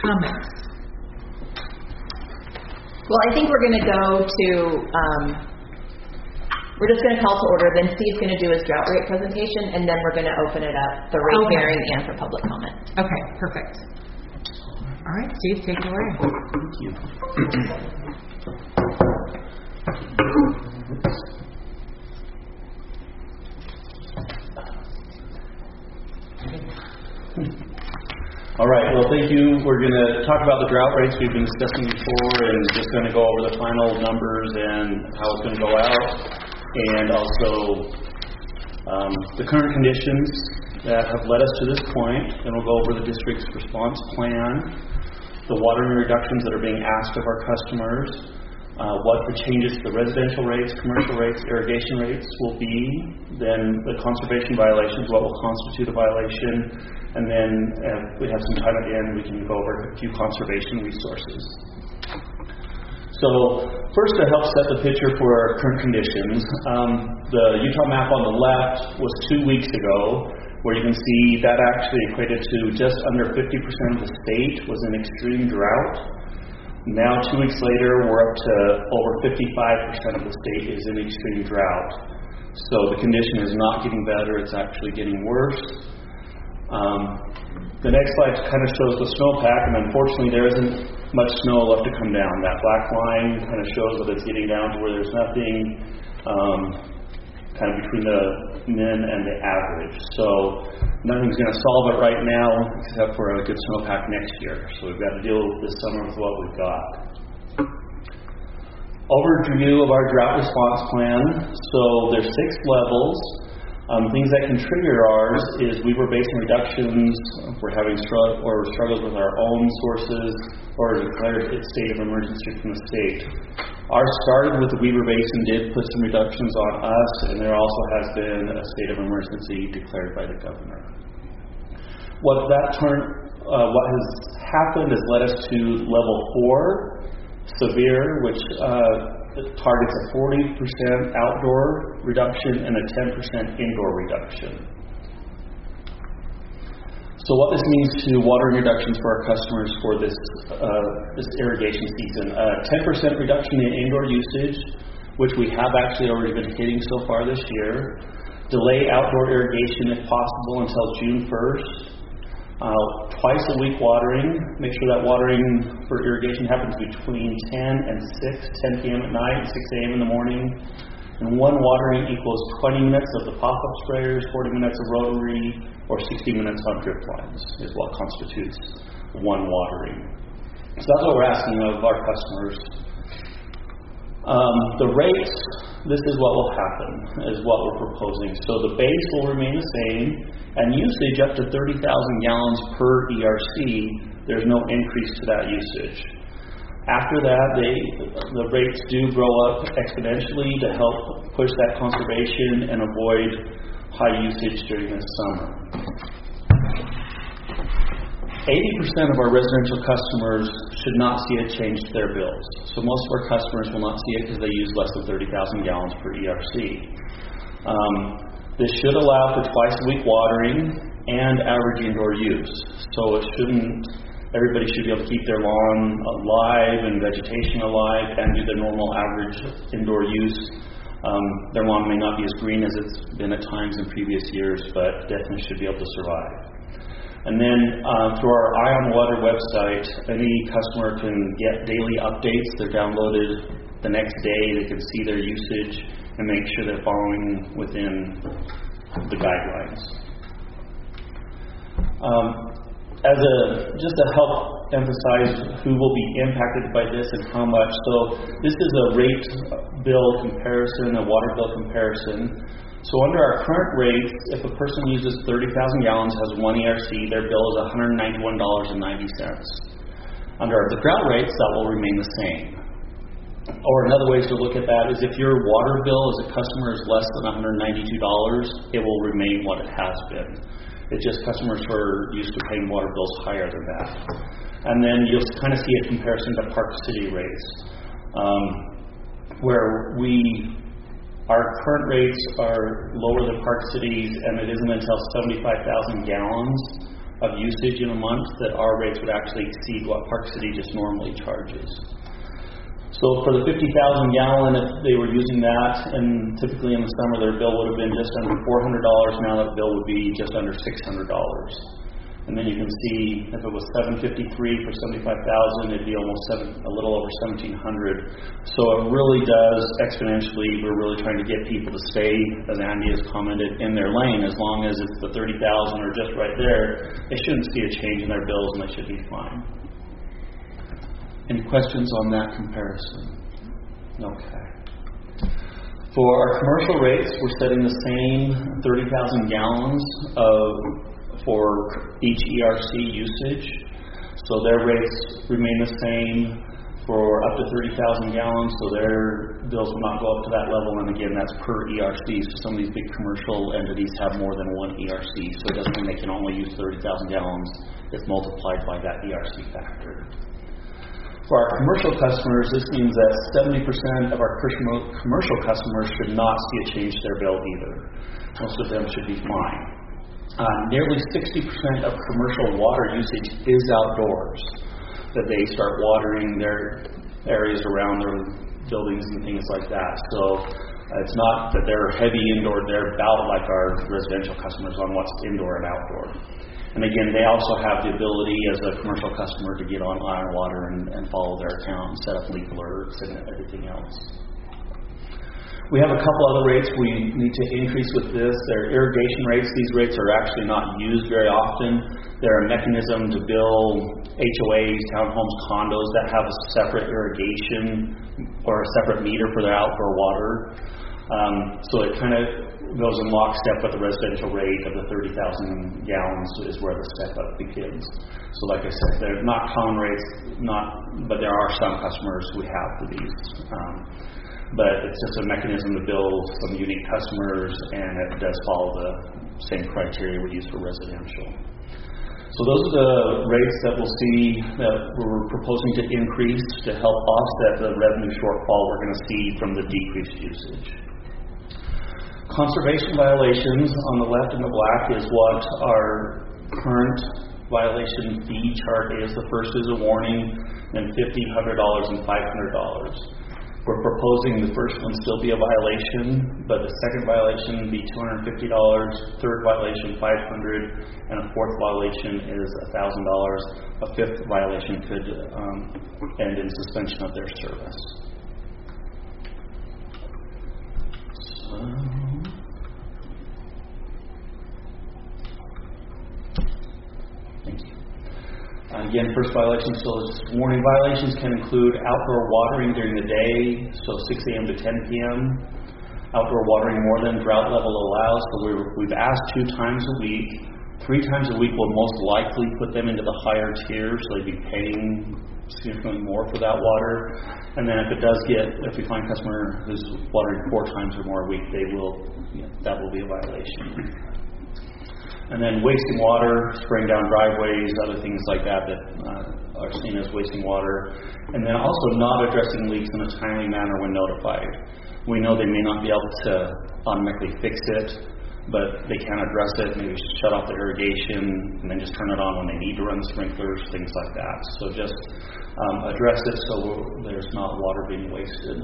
comments? Well, I think we're going to go to, we're just going to call to order, then Steve's going to do his drought rate presentation, and then we're going to open it up, the rate hearing and for public comment. Okay, perfect. All right, Steve, take it away. Thank you. All right, well, thank you. We're going to talk about the drought rates we've been discussing before, and just going to go over the final numbers and how it's going to go out, and also the current conditions that have led us to this point. Then we'll go over the district's response plan, the watering reductions that are being asked of our customers, what the changes to the residential rates, commercial rates, irrigation rates will be, then the conservation violations, what will constitute a violation, and then if we have some time at the end, we can go over a few conservation resources. So first, to help set the picture for our current conditions, the Utah map on the left was 2 weeks ago, where you can see that actually equated to just under 50% of the state was in extreme drought. Now, 2 weeks later, we're up to over 55% of the state is in extreme drought. So the condition is not getting better, it's actually getting worse. The next slide kind of shows the snowpack, and unfortunately there isn't much snow left to come down. That black line kind of shows that it's getting down to where there's nothing kind of between the min and the average. So nothing's going to solve it right now except for a good snowpack next year. So we've got to deal this summer with what we've got. Overview of our drought response plan. So there's 6 levels. Things that can trigger ours is Weber Basin reductions, if we're having struggles with our own sources, or declared its state of emergency from the state. Ours started with the Weber Basin, did put some reductions on us, and there also has been a state of emergency declared by the governor. What has happened has led us to level 4, severe, which targets a 40% outdoor reduction and a 10% indoor reduction. So what this means to watering reductions for our customers for this irrigation season: 10% reduction in indoor usage, which we have actually already been hitting so far this year. Delay outdoor irrigation if possible until June 1st. Twice a week watering. Make sure that watering for irrigation happens between 10 and 10 p.m. at night, 6 a.m. in the morning. And one watering equals 20 minutes of the pop-up sprayers, 40 minutes of rotary, or 60 minutes on drip lines is what constitutes one watering. So that's what we're asking of our customers. The rates, this is what will happen, is what we're proposing. So the base will remain the same, and usage up to 30,000 gallons per ERC, there's no increase to that usage. After that, the rates do grow up exponentially to help push that conservation and avoid high usage during the summer. 80% of our residential customers should not see a change to their bills. So most of our customers will not see it because they use less than 30,000 gallons per ERC. This should allow for twice a week watering and average indoor use. So everybody should be able to keep their lawn alive and vegetation alive and do their normal average indoor use. Their lawn may not be as green as it's been at times in previous years, but definitely should be able to survive. And then through our Eye on Water website, any customer can get daily updates. They're downloaded the next day. They can see their usage and make sure they're following within the guidelines. Just to help emphasize who will be impacted by this and how much. So this is a rate bill comparison, a water bill comparison. So under our current rates, if a person uses 30,000 gallons, has one ERC, their bill is $191.90. Under the drought rates, that will remain the same. Or another way to look at that is if your water bill as a customer is less than $192, it will remain what it has been. It's just customers who are used to paying water bills higher than that. And then you'll kind of see a comparison to Park City rates, where our current rates are lower than Park City's, and it isn't until 75,000 gallons of usage in a month, that our rates would actually exceed what Park City just normally charges. So for the 50,000 gallon, if they were using that, and typically in the summer their bill would have been just under $400, now that bill would be just under $600. And then you can see if it was $753 for 75,000, it'd be almost a little over $1,700. So it really does exponentially. We're really trying to get people to stay, as Andy has commented, in their lane. As long as it's the 30,000 or just right there, they shouldn't see a change in their bills, and they should be fine. Any questions on that comparison? Okay. For our commercial rates, we're setting the same 30,000 gallons for each ERC usage. So their rates remain the same for up to 30,000 gallons, so their bills will not go up to that level. And again, that's per ERC. So some of these big commercial entities have more than one ERC. So it doesn't mean they can only use 30,000 gallons. It's multiplied by that ERC factor. For our commercial customers, this means that 70% of our commercial customers should not see a change to their bill either. Most of them should be fine. Nearly 60% of commercial water usage is outdoors, that they start watering their areas around their buildings and things like that. So it's not that they're heavy indoor, they're about like our residential customers on what's indoor and outdoor. And again, they also have the ability as a commercial customer to get on Water and follow their account and set up leak alerts and everything else. We have a couple other rates we need to increase with this. They're irrigation rates. These rates are actually not used very often. They're a mechanism to bill HOAs, townhomes, condos that have a separate irrigation or a separate meter for their outdoor water. So it kind of goes in lockstep with the residential rate of the 30,000 gallons is where the step up begins. So like I said, they're not common rates, but there are some customers who have these. But it's just a mechanism to bill some unique customers, and it does follow the same criteria we use for residential. So those are the rates that we'll see that we're proposing to increase to help offset the revenue shortfall we're going to see from the decreased usage. Conservation violations on the left in the black is what our current violation fee chart is. The first is a warning, then $50, $100, and $500. We're proposing the first one still be a violation, but the second violation be $250, third violation $500, and a fourth violation is $1,000. A fifth violation could end in suspension of their service. Thank you. Again, first violation still is warning. Violations can include outdoor watering during the day, so 6 a.m. to 10 p.m. Outdoor watering more than drought level allows, so we've asked 2 times a week. 3 times a week will most likely put them into the higher tier, so they'd be paying significantly more for that water. And then if we find a customer who's watering 4 times or more a week, that will be a violation. And then wasting water, spraying down driveways, other things like that are seen as wasting water. And then also not addressing leaks in a timely manner when notified. We know they may not be able to automatically fix it, but they can address it, maybe shut off the irrigation, and then just turn it on when they need to run the sprinklers, things like that. So just address it so there's not water being wasted.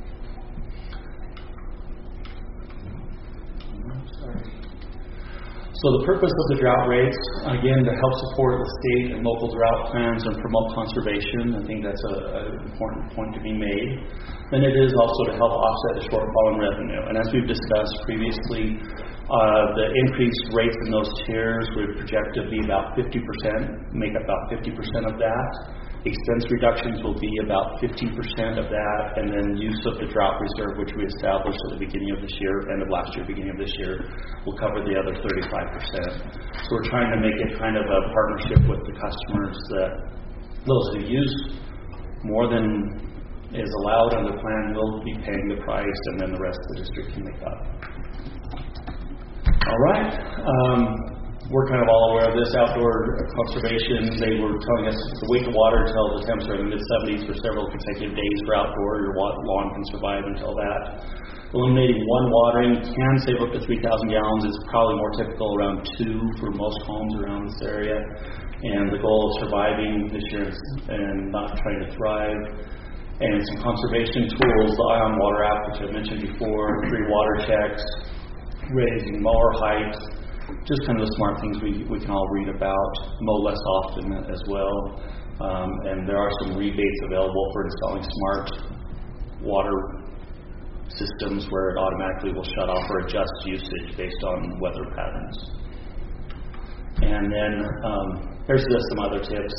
So the purpose of the drought rates, again, to help support the state and local drought plans and promote conservation. I think that's an important point to be made. Then it is also to help offset the shortfall in revenue. And as we've discussed previously, the increased rates in those tiers we project to be about 50%, make up about 50% of that. Expense reductions will be about 15% of that, and then use of the drought reserve, which we established at the beginning of this year, end of last year, beginning of this year, will cover the other 35%. So we're trying to make it kind of a partnership with the customers that those who use more than is allowed under the plan will be paying the price, and then the rest of the district can make up. All right. we're kind of all aware of this. Outdoor conservation, they were telling us to wait to water until the temps are in the mid-70s for several consecutive days for outdoor. Your lawn can survive until that. Eliminating one watering can save up to 3,000 gallons. It's probably more typical around 2 for most homes around this area. And the goal of surviving this year and not trying to thrive. And some conservation tools, the Ion Water app, which I mentioned before, free water checks, raising mower height, just kind of the smart things we can all read about, mow less often as well. And there are some rebates available for installing smart water systems where it automatically will shut off or adjust usage based on weather patterns. And then there's just some other tips.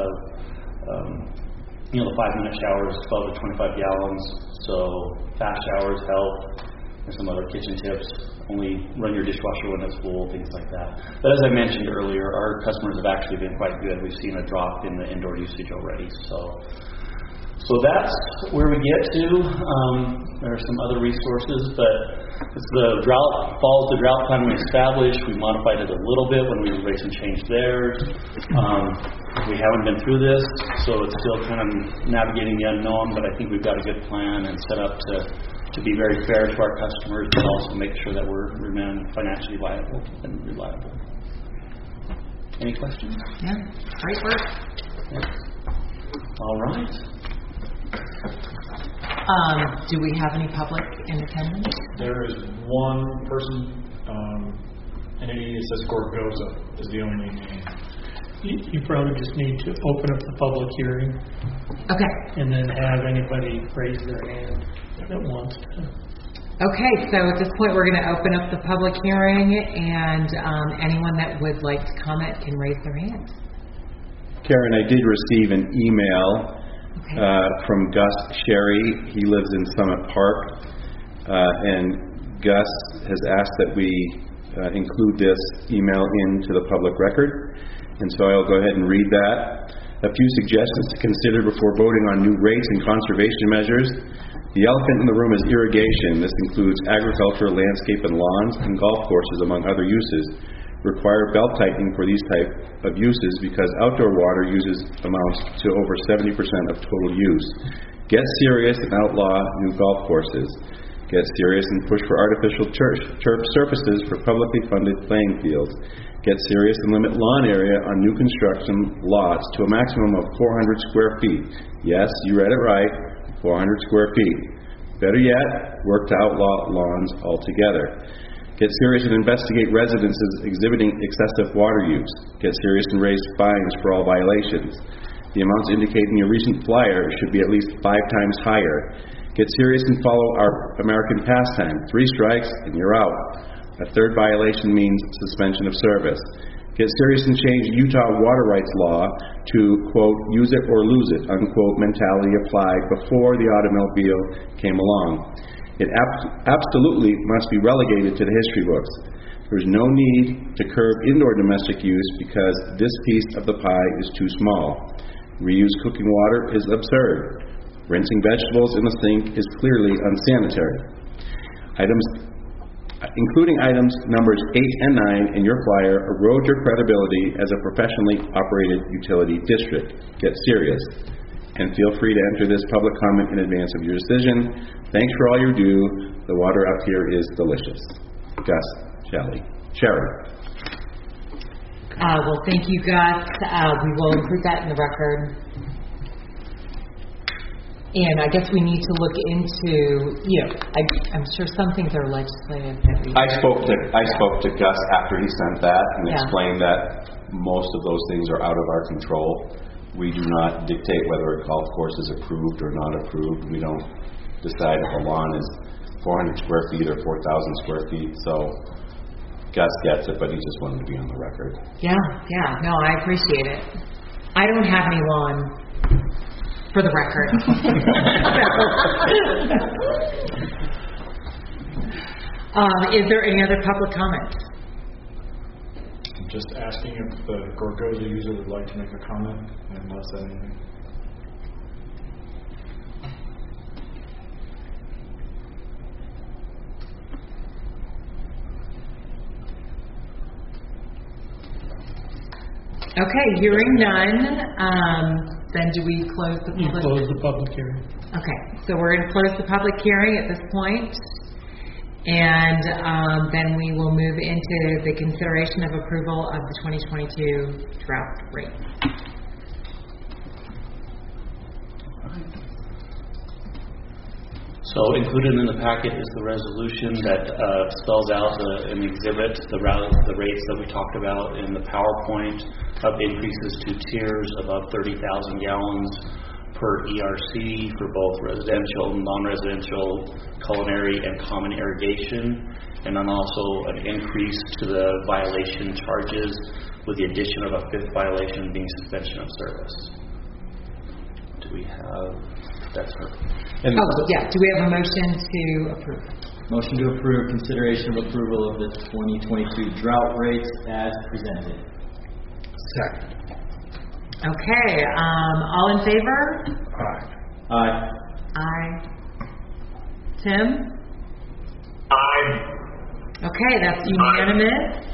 The 5-minute showers, 12 to 25 gallons, so fast showers help. There's some other kitchen tips. Only run your dishwasher when it's full, things like that. But as I mentioned earlier, our customers have actually been quite good. We've seen a drop in the indoor usage already. So that's where we get to. There are some other resources, but it's the drought, follows the drought plan we established. We modified it a little bit when we raised and changed theirs. We haven't been through this, so it's still kind of navigating the unknown, but I think we've got a good plan and set up to be very fair to our customers, but also make sure that we remain financially viable and reliable. Any questions? Yeah, great work. All right. Do we have any public in attendance? There is one person, entity that says Gorgoza is the only name. You probably just need to open up the public hearing Okay. and then have anybody raise their hand that wants to. Okay, so at this point we're going to open up the public hearing, and anyone that would like to comment can raise their hand. Karen, I did receive an email from Gus Sherry. He lives in Summit Park, and Gus has asked that we include this email into the public record, and so I'll go ahead and read that. A few suggestions to consider before voting on new rates and conservation measures. The elephant in the room is irrigation. This includes agriculture, landscape, and lawns, and golf courses, among other uses. Require belt tightening for these type of uses because outdoor water uses amounts to over 70% of total use. Get serious and outlaw new golf courses. Get serious and push for artificial turf surfaces for publicly funded playing fields. Get serious and limit lawn area on new construction lots to a maximum of 400 square feet. Yes, you read it right, 400 square feet. Better yet, work to outlaw lawns altogether. Get serious and investigate residences exhibiting excessive water use. Get serious and raise fines for all violations. The amounts indicated in your recent flyer should be at least 5 times higher. Get serious and follow our American pastime. 3 strikes and you're out. A 3rd violation means suspension of service. Get serious and change Utah water rights law to, quote, use it or lose it, unquote, mentality applied before the automobile came along. It absolutely must be relegated to the history books. There's no need to curb indoor domestic use because this piece of the pie is too small. Reuse cooking water is absurd. Rinsing vegetables in the sink is clearly unsanitary. Including items numbers 8 and 9 in your flyer erode your credibility as a professionally operated utility district. Get serious. And feel free to enter this public comment in advance of your decision. Thanks for all you do. The water up here is delicious. Gus Sherry. Well, thank you, Gus. We will include that in the record. And I guess we need to look into, I'm sure some things are legislative. I spoke to Gus after he sent that and explained that most of those things are out of our control. We do not dictate whether a golf course is approved or not approved. We don't decide if a lawn is 400 square feet or 4,000 square feet. So Gus gets it, but he just wanted to be on the record. Yeah. No, I appreciate it. I don't have any lawn, for the record. Is there any other public comment? I'm just asking if the Gorgoza user would like to make a comment and not say anything. Okay, hearing none, then do we close the You public? close the public hearing. Okay, so we're going to close the public hearing at this point, and then we will move into the consideration of approval of the 2022 drought rate. So included in the packet is the resolution that spells out in the exhibit the rates that we talked about in the PowerPoint of increases to tiers above 30,000 gallons per ERC for both residential, non-residential, culinary, and common irrigation, and then also an increase to the violation charges with the addition of a fifth violation being suspension of service. Do we have, that's her. Do we have a motion to approve? Motion to approve consideration of approval of the 2022 drought rates as presented. Second. Okay, all in favor? Aye. Aye. Tim? Aye. Okay, that's unanimous.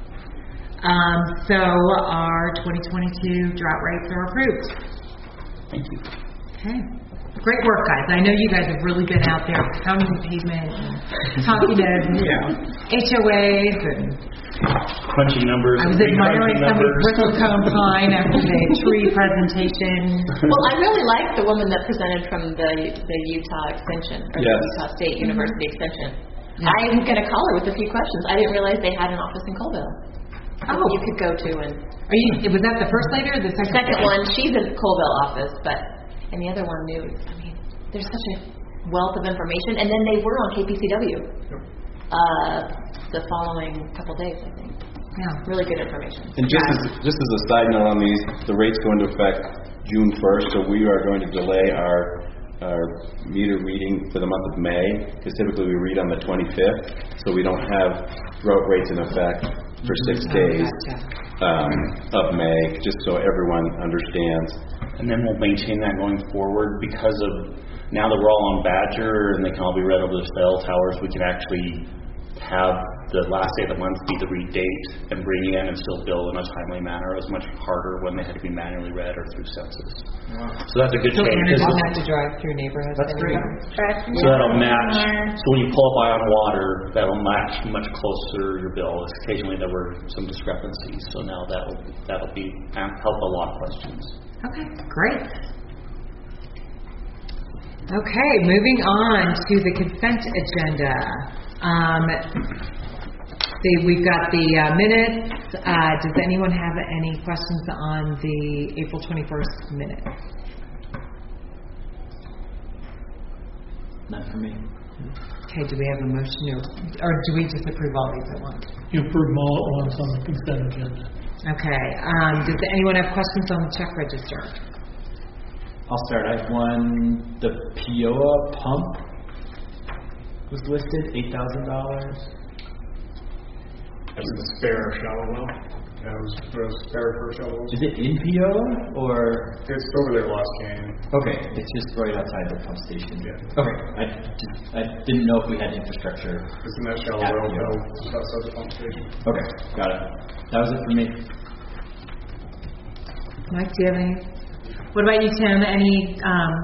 So our 2022 drought rates are approved. Thank you. Okay. Great work, guys. I know you guys have really been out there pounding the pavement and talking to HOAs and Crunching numbers. I was admiring some of Bristlecone Pine after the tree presentation. Well, I really liked the woman that presented from the Utah Extension, or Yes. the Utah State University Extension. I'm going to call her with a few questions. I didn't realize they had an office in Colville. Oh. You could go to and... Was that the first lady or the second? Second one, she's in Colville office, and the other one knew. I mean, there's such a wealth of information. And then they were on KPCW the following couple days, I think. Yeah. Really good information. And just as a side note on these, the rates go into effect June 1st, so we are going to delay our meter reading for the month of May, because typically we read on the 25th, so we don't have drought rates in effect for 6 days of May, just so everyone understands. And then we'll maintain that going forward because of now that we're all on Badger and they can all be read over the cell towers, we can actually have the last day of the month be the read date and bring in and still bill in a timely manner. It was much harder when they had to be manually read or through census. Wow. So that's a good So change. Anna doesn't have to drive through neighborhoods. That's great. So that'll match. So when you pull up on water, that'll match much closer your bill. Occasionally there were some discrepancies, so now that'll be help a lot of questions. Okay, great. Okay, moving on to the consent agenda. We've got the minutes. Does anyone have any questions on the April 21st minutes? Not for me. Okay, do we have a motion or do we just approve all these at once? You approve them all at once on the consent agenda. Okay, does anyone have questions on the check register? I'll start. I have one. The Pioa pump was listed, $8,000. That's the spare shallow well. That was the spare for shallow well. Is it in Pioa or? It's over there, Lost Canyon. Okay, it's just right outside the pump station. Yeah. Okay, I didn't know if we had infrastructure. It's in that shallow well just outside the pump station. Okay, got it. That was it for me. Mike, do you have any? What about you, Tim? Any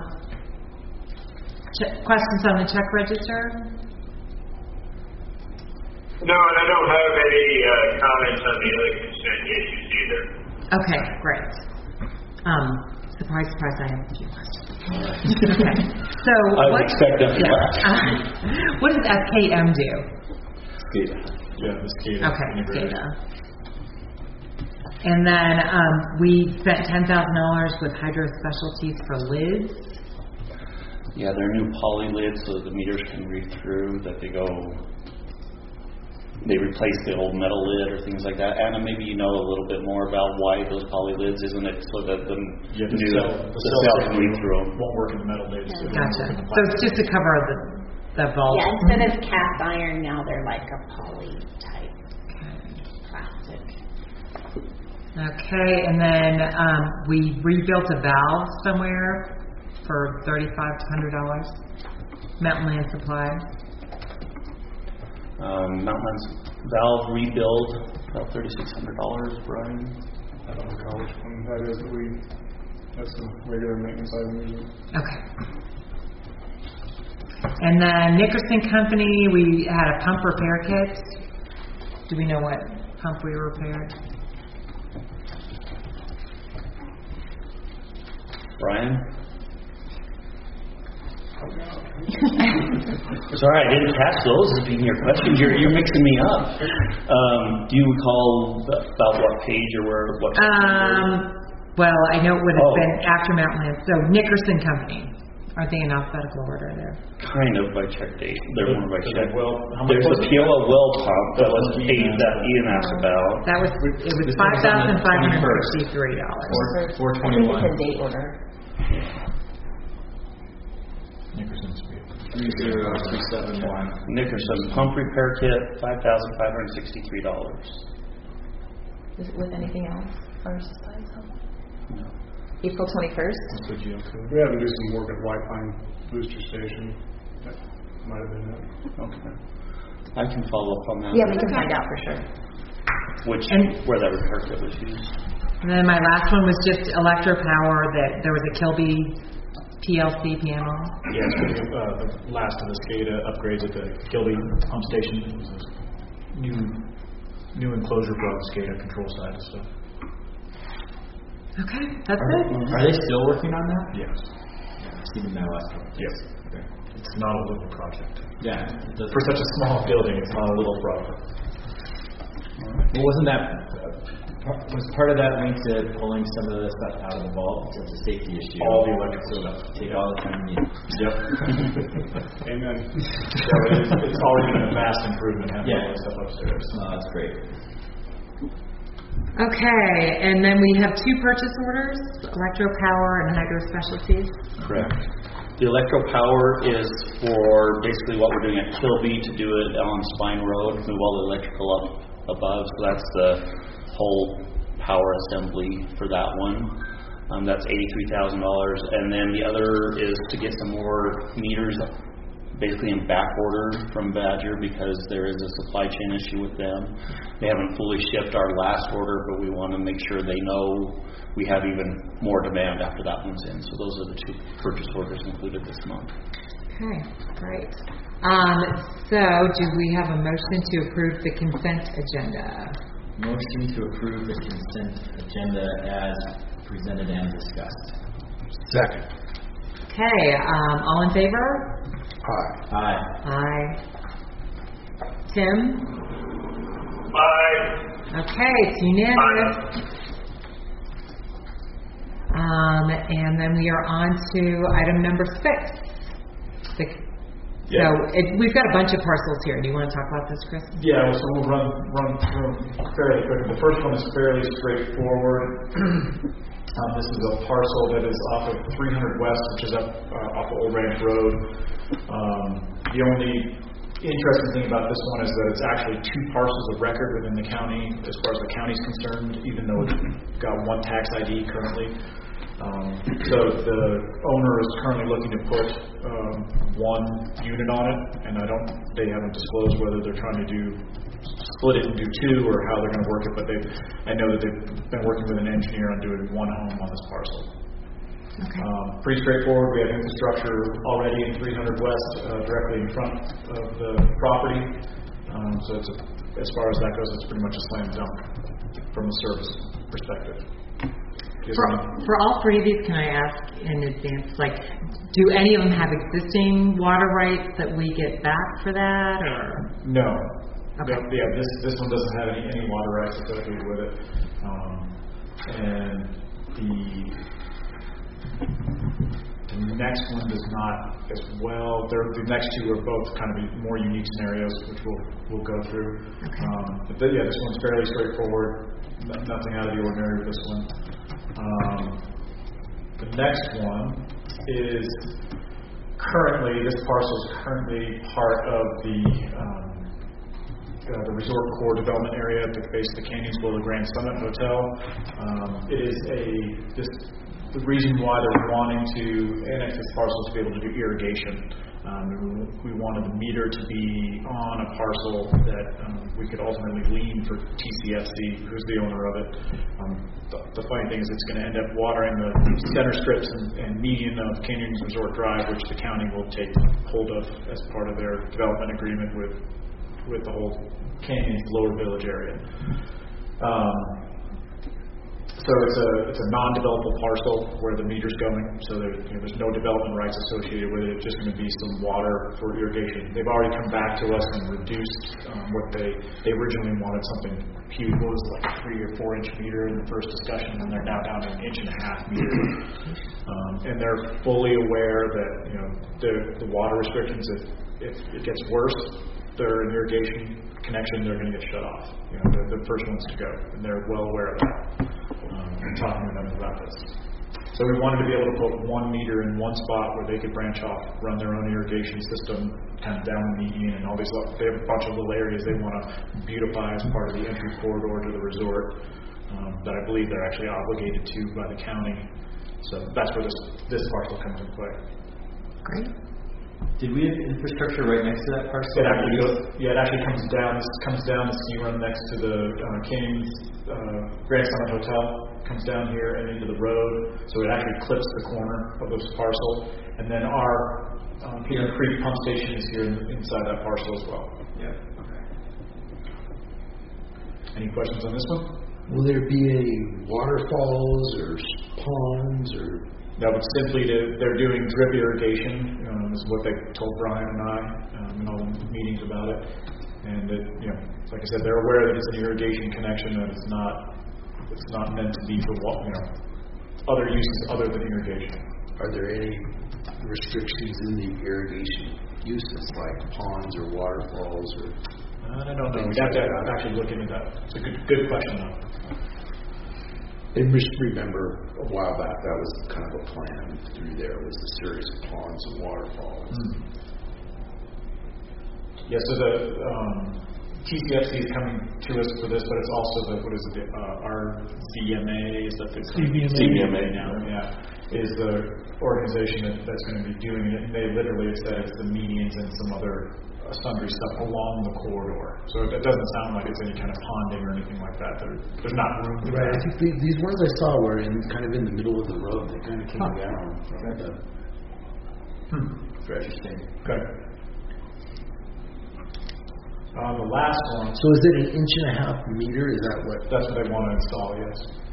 questions on the check register? No, and I don't have any comments on the other consent issues either. Okay, great. Surprise, surprise, I have a few questions. Okay, so I would expect nothing less. What does SKM do? Yeah, the SCADA. Okay, integrated. SCADA. And then we spent $10,000 with Hydro Specialties for lids. Yeah, they're new poly lids so the meters can read through, that they replace the old metal lid or things like that. Anna, maybe you know a little bit more about why those poly lids, isn't it so that the cell can read through them? Won't work in the metal lids. Yeah. Gotcha. So it's just to cover the bulb. Yeah, instead of cast iron, now they're like a poly type plastic. Okay, and then we rebuilt a valve somewhere for $3,500. Mountain Land Supply. Mountain Land's valve rebuild, about $3,600, Brian. I don't recall which one that is, but that's the regular maintenance item usually. Okay. And then Nickerson Company, we had a pump repair kit. Do we know what pump we repaired? Brian? Sorry, I didn't catch those as being your questions. You're mixing me up. Do you recall about what page or where? What? Well, I know it would have been after Mountain Land. So Nickerson Company. Are they in alphabetical order there? Kind of by check date. They're one by check. Well, how much there's was a it? Piola well pump that was paid that Ian asked about. It was $5,563. Or I think it's 421. in date order. Nickerson Speed. 30371. Nickerson pump repair kit, $5,563. Is it with anything else? Or supplies? No. April 21st? That's what you We had to do some work at White Pine Booster Station. That might have been it. Okay. I can follow up on that. Yeah, we can find out for sure. Where that repair kit was used. And then my last one was just Electro Power, that there was a Kilby PLC panel. Yes, the last of the SCADA upgrades at the Gilby pump station. It was a new enclosure for the SCADA control side and stuff. Okay, that's it. Are they still working on that? Yes. I've seen them that last couple. Yes. Okay. It's not a little project. Yeah. For such a small building, it's not a little project. Well, wasn't that was part of that linked to pulling some of the stuff out of the vault? So it's a safety issue. All the electrical stuff. Take all the time you need. Yep. Amen. It's already been a vast improvement having all this stuff upstairs. That's great. Okay, and then we have two purchase orders, Electro Power and Hydro Specialties. Correct. The Electro Power is for basically what we're doing at Kilby to do it on Spine Road, move all the electrical up above. So that's the whole power assembly for that one. That's $83,000. And then the other is to get some more meters basically in back order from Badger because there is a supply chain issue with them. They haven't fully shipped our last order, but we want to make sure they know we have even more demand after that one's in. So those are the two purchase orders included this month. Okay, great. So do we have a motion to approve the consent agenda? Motion to approve the consent agenda as presented and discussed. Second. Okay, all in favor? Aye. Aye. Tim? Aye. Okay, it's unanimous. And then we are on to item number 6. We've got a bunch of parcels here. Do you want to talk about this, Chris? Yeah, so we'll run through fairly quickly. The first one is fairly straightforward. This is a parcel that is off of 300 West, which is up off of Old Ranch Road. The only interesting thing about this one is that it's actually two parcels of record within the county as far as the county's concerned, even though it's got one tax ID currently. So the owner is currently looking to put one unit on it, and they haven't disclosed whether they're trying to split it and do two or how they're going to work it, but I know that they've been working with an engineer on doing one home on this parcel. Okay. Pretty straightforward. We have infrastructure already in 300 West directly in front of the property. So as far as that goes, it's pretty much a slam dunk from a service perspective. For all three of these, can I ask in advance, do any of them have existing water rights that we get back for that, or? No. Okay. Yeah, this one doesn't have any water rights associated with it. And the next one does not as well. The next two are both kind of more unique scenarios, which we'll go through. Okay. But yeah, this one's fairly straightforward. Nothing out of the ordinary with this one. The next one is this parcel is currently part of the Resort Core development area at the base of the Canyon School, the Grand Summit Hotel. It is the reason why they're wanting to annex this parcel is to be able to do irrigation We wanted the meter to be on a parcel that we could ultimately lean for TCFC, who's the owner of it. The funny thing is it's going to end up watering the center strips and median of Canyons Resort Drive, which the county will take hold of as part of their development agreement with the whole Canyons Lower Village area. So it's a non-developable parcel where the meter's going. So there's no development rights associated with it. It's just going to be some water for irrigation. They've already come back to us and reduced what they originally wanted something huge. What was it, like a 3 or 4 inch meter in the first discussion, and they're now down to 1.5 inch meter. And they're fully aware that the water restrictions, if it gets worse, their irrigation connection, they're going to get shut off. They're the first ones to go, and they're well aware of that. And talking to them about this. So we wanted to be able to put 1 meter in one spot where they could branch off, run their own irrigation system, kind of down the median, and all these. They have a bunch of little areas they want to beautify as part of the entry corridor to the resort that I believe they're actually obligated to by the county. So that's where this parcel comes into play. Great. Did we have infrastructure right next to that parcel? It actually comes down. This comes down the ski run next to the Canyons Grand Summit Hotel. Comes down here and into the road, so it actually clips the corner of this parcel. And then our Peter Creek pump station is here inside that parcel as well. Yeah. Okay. Any questions on this one? Will there be any waterfalls or ponds or? That would simply they're doing drip irrigation. Is what they told Brian and I in all the meetings about it. And like I said, they're aware that it's an irrigation connection, and it's not meant to be for other uses other than irrigation. Are there any restrictions in the irrigation uses, like ponds or waterfalls or? I don't know. We'd have to actually look into that. It's a good question, though. And just remember, a while back, that was kind of a plan through there, was a series of ponds and waterfalls. Yeah, so the TCFC is coming to us for this, but it's also our CMA, is that the CBMA now? Yeah, is the organization that's going to be doing it. And they literally have said it's the medians and some other sundry stuff along the corridor. So it doesn't sound like it's any kind of ponding or anything like that. There's not room for right. that. I think these ones I saw were kind of in the middle of the road. They kind of came down from the. Very interesting. Okay. The last one. So is it 1.5 inches? Is that what? That's what they want to install. Yes.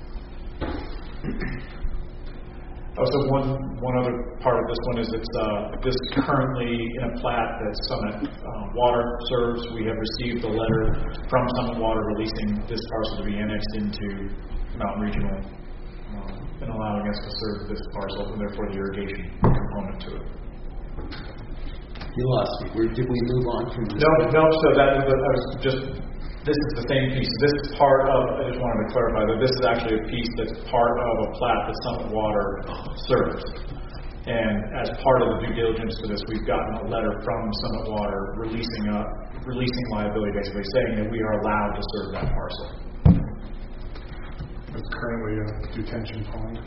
Also, one other part of this one is this is currently in a plat that Summit Water serves. We have received a letter from Summit Water releasing this parcel to be annexed into Mountain Regional and allowing us to serve this parcel and therefore the irrigation component to it. You lost me. Did we move on from this? No. So this is the same piece. This is part of. I just wanted to clarify that this is actually a piece that's part of a plat that Summit Water serves. And as part of the due diligence for this, we've gotten a letter from Summit Water releasing liability, basically saying that we are allowed to serve that parcel. It's currently a detention pond.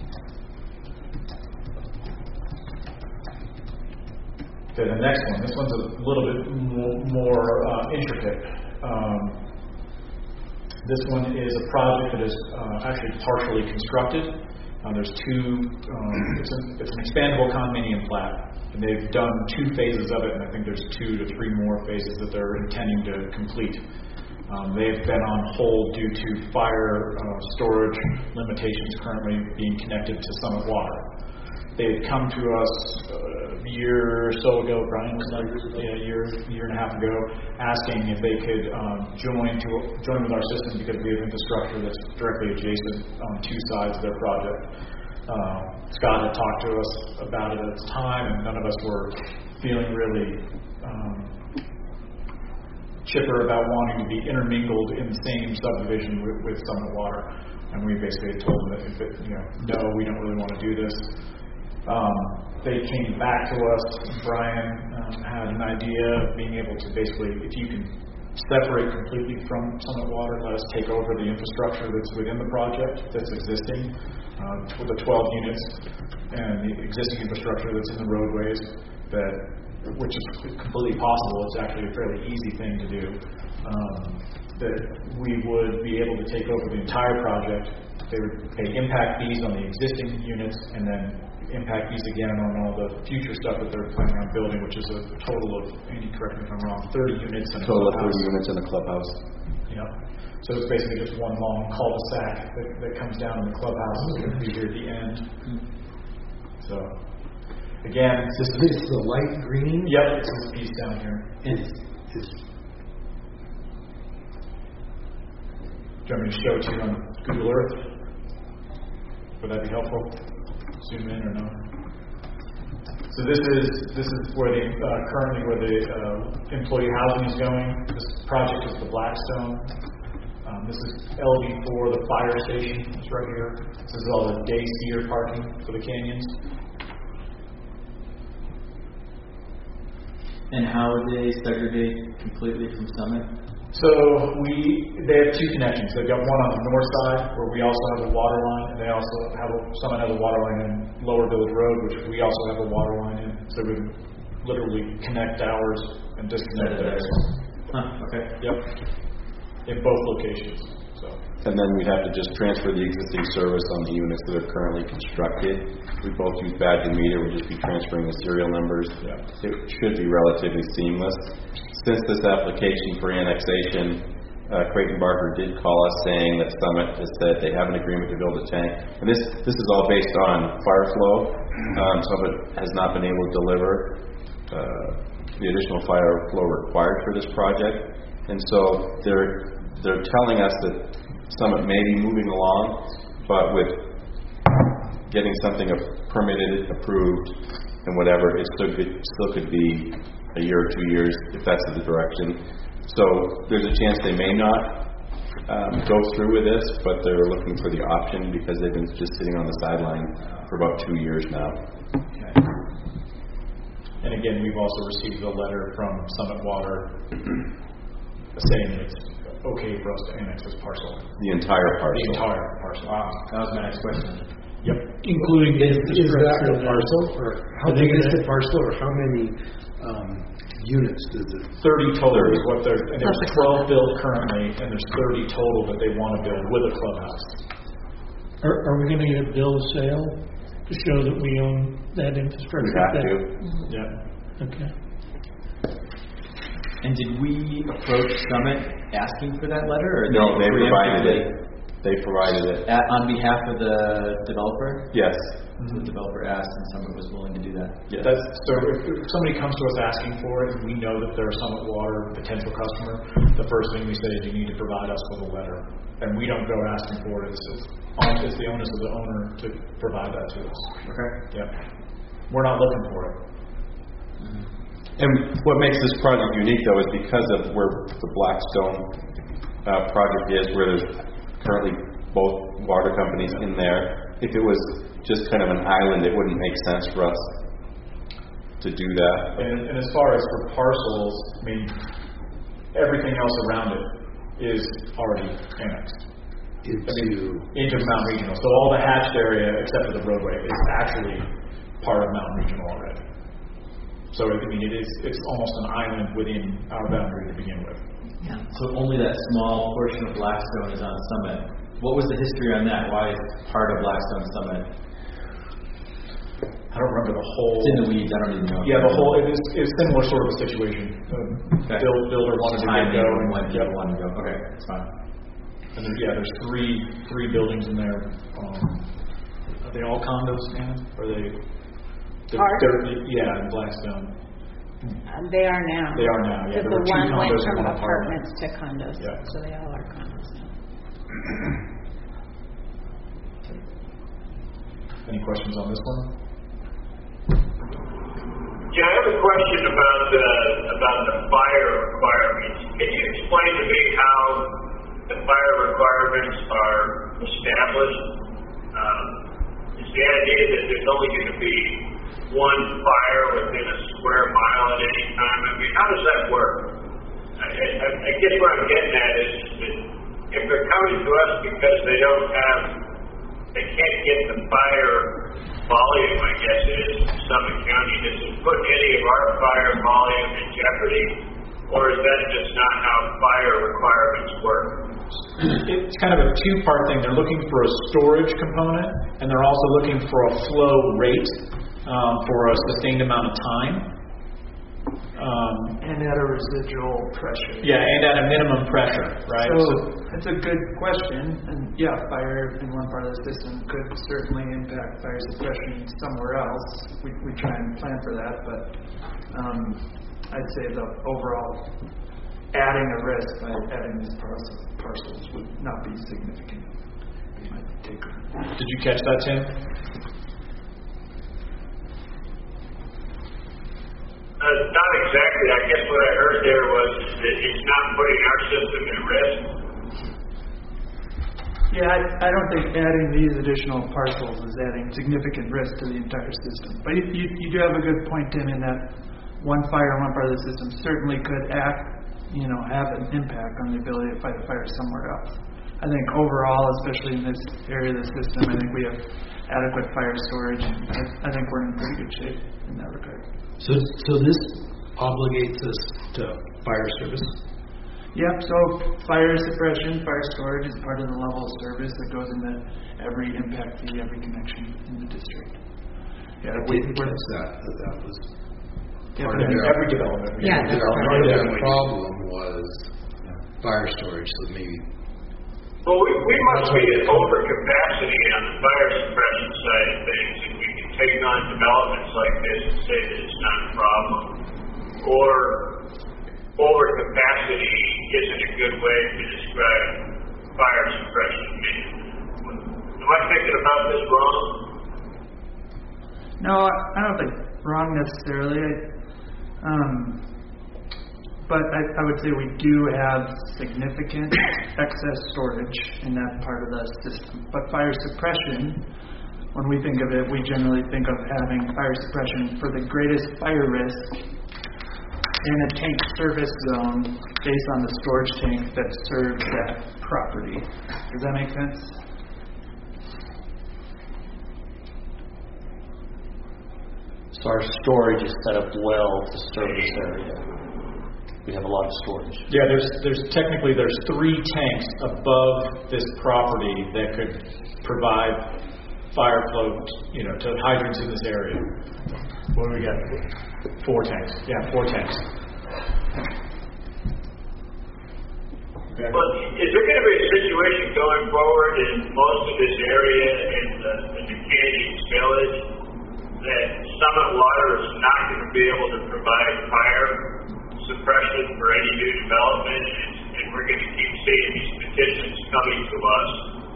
Okay, the next one. This one's a little bit more intricate. This one is a project that is actually partially constructed. There's two. It's an expandable condominium plat, and they've done 2 phases of it, and I think there's 2 to 3 more phases that they're intending to complete. They've been on hold due to fire storage limitations currently being connected to Summit Water. They had come to us a year or so ago, Brian, was that a year and a half ago, asking if they could join with our system because we have infrastructure that's directly adjacent on 2 sides of their project. Scott had talked to us about it at the time, and none of us were feeling really chipper about wanting to be intermingled in the same subdivision with Summit Water. And we basically told them that no, we don't really want to do this. They came back to us. Brian had an idea of being able to basically, if you can separate completely from Summit Water, let us take over the infrastructure that's within the project that's existing, with the 12 units and the existing infrastructure that's in the roadways, that which is completely possible, it's actually a fairly easy thing to do, that we would be able to take over the entire project. They would pay impact fees on the existing units and then impact fees again on all the future stuff that they're planning on building, which is a total of, Andy, correct me if I'm wrong, 30 units in a Total of clubhouse. 30 units in a clubhouse. Yep. So it's basically just one long cul-de-sac that comes down in the clubhouse. It's going to be here at the end. So, again, This is the light green? yep, it's this piece down here. It's Do you want me to show it to you on Google Earth? Would that be helpful? Zoom in or no? So this is where the currently where the employee housing is going. This project is the Blackstone. This is LV4, the fire station. It's right here. This is all the day skier parking for the canyons. And how would they segregate completely from Summit? So they have two connections. They've got one on the north side where we also have a water line, and they also have Summit has a water line in Lower Village Road, which we also have a water line in. So we literally connect ours and disconnect theirs. Okay. Yep. In both locations. So. And then we'd have to just transfer the existing service on the units that are currently constructed. We both use badge and meter. We'll just be transferring the serial numbers. Yeah. It should be relatively seamless. Since this application for annexation, Creighton Barker did call us saying that Summit has said they have an agreement to build a tank. And this is all based on fire flow. Summit has not been able to deliver the additional fire flow required for this project. And so they're telling us that Summit may be moving along, but with getting something permitted, approved, and whatever, it still could be a year or 2 years if that's the direction. So there's a chance they may not go through with this, but they're looking for the option because they've been just sitting on the sideline for about 2 years now. Okay. And again, we've also received a letter from Summit Water saying that it's okay for us to annex this parcel. The entire parcel. The entire parcel. Wow, that was my next question. Yep. Including is that the parcel, or how big is the parcel, or how many units does it? 30 total is what they're, and there's 12 built currently, and there's 30 total that they want to build with a clubhouse. Are we going to get a bill of sale to show that we own that infrastructure? We have to. Yeah. Okay. And did we approach Summit asking for that letter? Or No, they provided it. They provided it. On behalf of the developer? Yes. So the developer asked and Summit was willing to do that? Yes. So if somebody comes to us asking for it, and we know that they're a Summit Water potential customer, the first thing we say is you need to provide us with a letter. And we don't go asking for it. It's the onus of the owner to provide that to us. Okay. Yeah. We're not looking for it. And what makes this project unique, though, is because of where the Blackstone project is, where there's currently both water companies in there. If it was just kind of an island, it wouldn't make sense for us to do that. And as far as for parcels, I mean, everything else around it is already annexed. Into Mountain Regional. So all the hatched area, except for the roadway, is actually part of Mountain Regional already. So I mean, it's almost an island within our boundary to begin with. Yeah. So only that small portion of Blackstone is on Summit. What was the history on that? Why is part of Blackstone Summit? I don't remember the whole. It's in the weeds. I don't even know. Yeah, the whole. It's similar sort of a situation. Okay. Builder wanted to get go going. and when people wanted to go. Okay, that's fine. And there's three buildings in there. Are they all condos, Anna? Are they? Yeah, in Blackstone. They are now. They are now. Yeah, But there were the two one went condos from and one apartment. apartments to condos, Yeah. so they all are condos now. Any questions on this one? Yeah, I have a question about the fire requirements. Can you explain to me how the fire requirements are established? Is the idea that there's only going to be one fire within a square mile at any time? I mean, how does that work? I guess what I'm getting at is that if they're coming to us because they can't get the fire volume, I guess it is, in Summit County. Does it put any of our fire volume in jeopardy, or is that just not how fire requirements work? It's kind of a two-part thing. They're looking for a storage component, and they're also looking for a flow rate for a sustained amount of time. And at a residual pressure. Yeah, and at a minimum pressure, right? So it's a good question, and yeah, fire in one part of the system could certainly impact fire suppression somewhere else. We try and plan for that, but I'd say the overall adding a risk by adding these parcels would not be significant. Be my take. Did you catch that, Tim? Not exactly. I guess what I heard there was that it's not putting our system at risk. Yeah, I don't think adding these additional parcels is adding significant risk to the entire system. But you do have a good point, Tim, in that one fire in one part of the system certainly could have an impact on the ability to fight a fire somewhere else. I think overall, especially in this area of the system, I think we have adequate fire storage, and I think we're in pretty good shape in that regard. So this obligates us to fire service? Yep, so fire suppression, fire storage is part of the level of service that goes into every impact fee, every connection in the district. Yeah, I didn't catch that was part of every development. Yeah, that's part of the problem was fire storage, so maybe. Well, we must be at overcapacity on the fire suppression side of things, and we can take on developments like this and say that it's not a problem. Or overcapacity isn't a good way to describe fire suppression. Am I thinking about this wrong? No, I don't think wrong necessarily. But I would say we do have significant excess storage in that part of the system. But fire suppression, when we think of it, we generally think of having fire suppression for the greatest fire risk in a tank service zone based on the storage tank that serves that property. Does that make sense? So our storage is set up well to serve this area. We have a lot of storage. Yeah, there's technically three tanks above this property that could provide fire flow, to hydrants in this area. What do we got? 4 tanks. Yeah, 4 tanks. Okay. Well, is there going to be a situation going forward in most of this area in the Canyons Village that Summit Water is not going to be able to provide fire suppression for any new development, and we're going to keep seeing these petitions coming to us?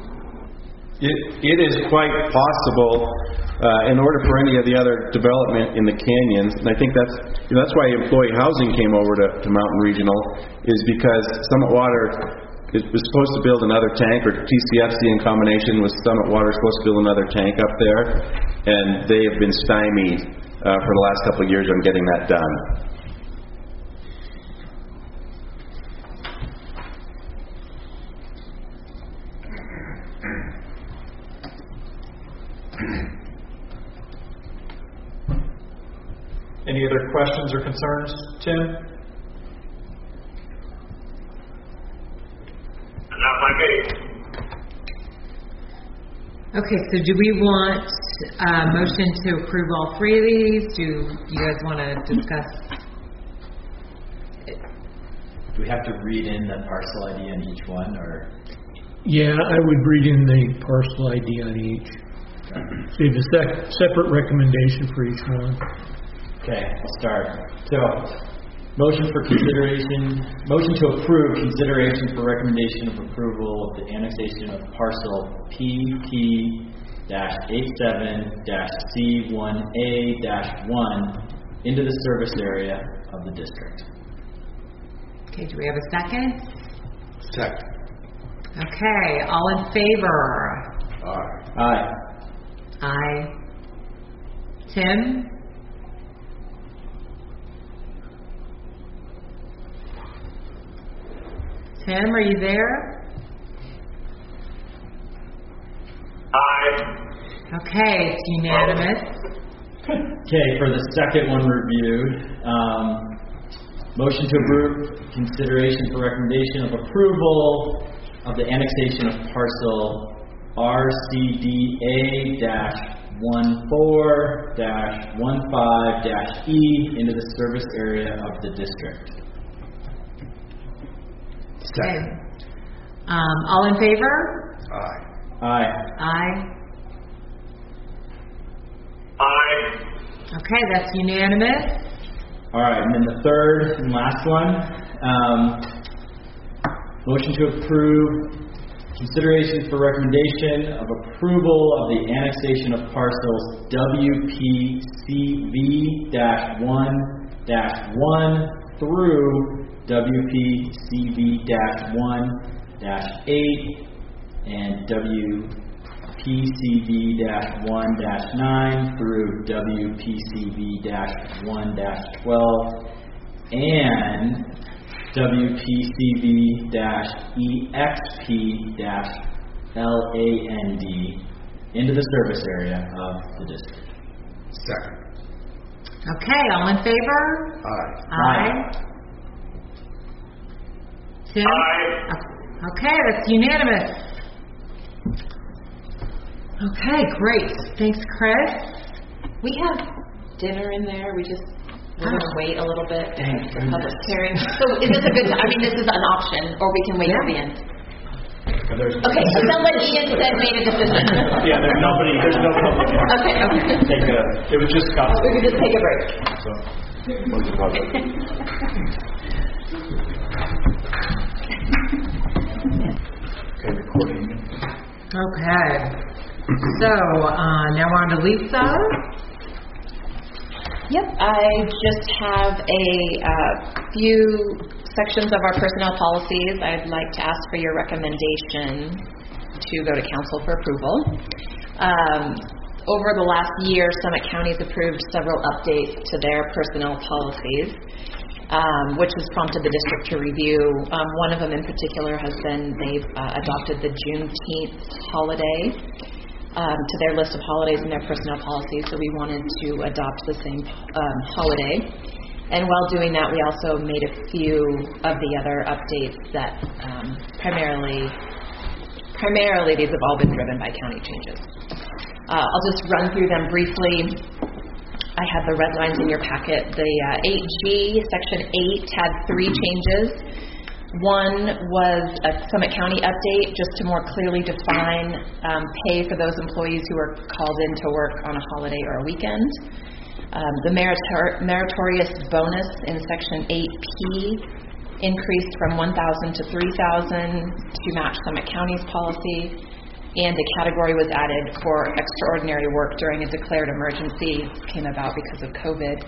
It is quite possible in order for any of the other development in the canyons, and I think that's why employee housing came over to Mountain Regional, is because Summit Water was supposed to build another tank, or TCFC in combination with Summit Water supposed to build another tank up there, and they have been stymied for the last couple of years on getting that done. Any other questions or concerns, Tim? Not my case. Okay, so do we want a motion to approve all 3 of these? Do you guys want to discuss? Do we have to read in the parcel ID on each one, or? Yeah, I would read in the parcel ID on each. So you have a separate recommendation for each one. Okay, I'll start. So, motion to approve consideration for recommendation of approval of the annexation of parcel PT-87-C1A-1 into the service area of the district. Okay, do we have a second? Second. Okay, all in favor? Aye. Aye. Tim? Tim, are you there? Aye. Okay, it's unanimous. Okay, for the second one reviewed, motion to approve consideration for recommendation of approval of the annexation of parcel RCDA-14-15-E into the service area of the district. Okay. All in favor? Aye. Aye. Aye. Aye. Okay, that's unanimous. All right, and then the third and last one, motion to approve consideration for recommendation of approval of the annexation of parcels WPCV-1-1 through WPCV-1-8 and WPCV-1-9 through WPCV-1-12 and WPCV-EXP-LAND into the service area of the district. Second. Okay, all in favor? Aye. Aye. Tim? Aye. Okay, that's unanimous. Okay, great. Thanks, Chris. We have dinner in there. We're going to wait a little bit for public hearing. So is this a good time? I mean, this is an option, or we can wait till the end. Okay, so somebody Ian said made a decision. Yeah, there's no public. Okay. It was just Scott. We could just take a break. Okay, recording. Okay. So, now we're on to Lisa. Yep, I just have a few sections of our personnel policies I'd like to ask for your recommendation to go to council for approval. Over the last year, Summit County's approved several updates to their personnel policies, which has prompted the district to review. One of them in particular has been they've adopted the Juneteenth holiday to their list of holidays in their personnel policy, so we wanted to adopt the same holiday. And while doing that, we also made a few of the other updates that primarily these have all been driven by county changes. I'll just run through them briefly. I have the red lines in your packet. The 8G, Section 8, had 3 changes. One was a Summit County update, just to more clearly define pay for those employees who are called in to work on a holiday or a weekend. The meritorious bonus in Section 8P increased from $1,000 to $3,000 to match Summit County's policy. And a category was added for extraordinary work during a declared emergency. This came about because of COVID.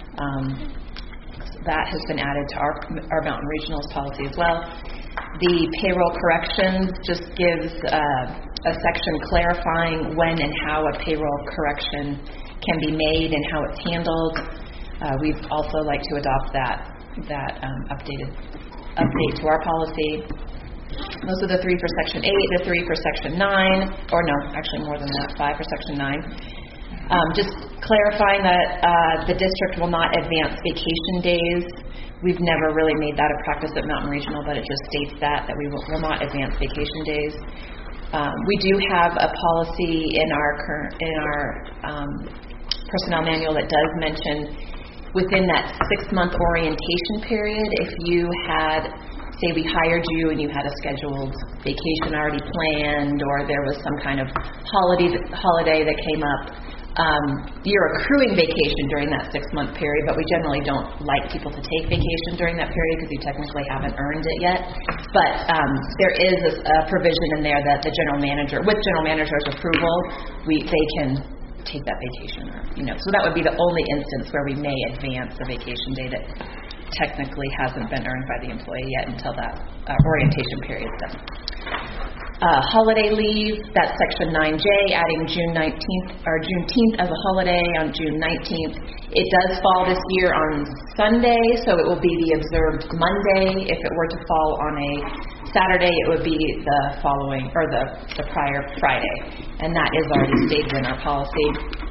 That has been added to our Mountain Regionals policy as well. The payroll corrections just gives a section clarifying when and how a payroll correction can be made and how it's handled. We'd also like to adopt that update to our policy. Those are the 3 for Section 8, the 3 for Section 9, or no, actually more than that, 5 for Section 9. Just clarifying that the district will not advance vacation days. We've never really made that a practice at Mountain Regional, but it just states that we will not advance vacation days. We do have a policy in our personnel manual that does mention within that 6-month orientation period, if you had, say we hired you and you had a scheduled vacation already planned, or there was some kind of holiday that came up, you're accruing vacation during that 6-month period, but we generally don't like people to take vacation during that period because you technically haven't earned it yet. But there is a provision in there that the general manager, with general manager's approval, they can take that vacation, or so that would be the only instance where we may advance a vacation day that technically hasn't been earned by the employee yet until that orientation period is done. Holiday leave, that's Section 9J, adding Juneteenth as a holiday on June 19th. It does fall this year on Sunday, so it will be the observed Monday. If it were to fall on a Saturday, it would be the following, or the prior Friday, and that is already stated in our policy.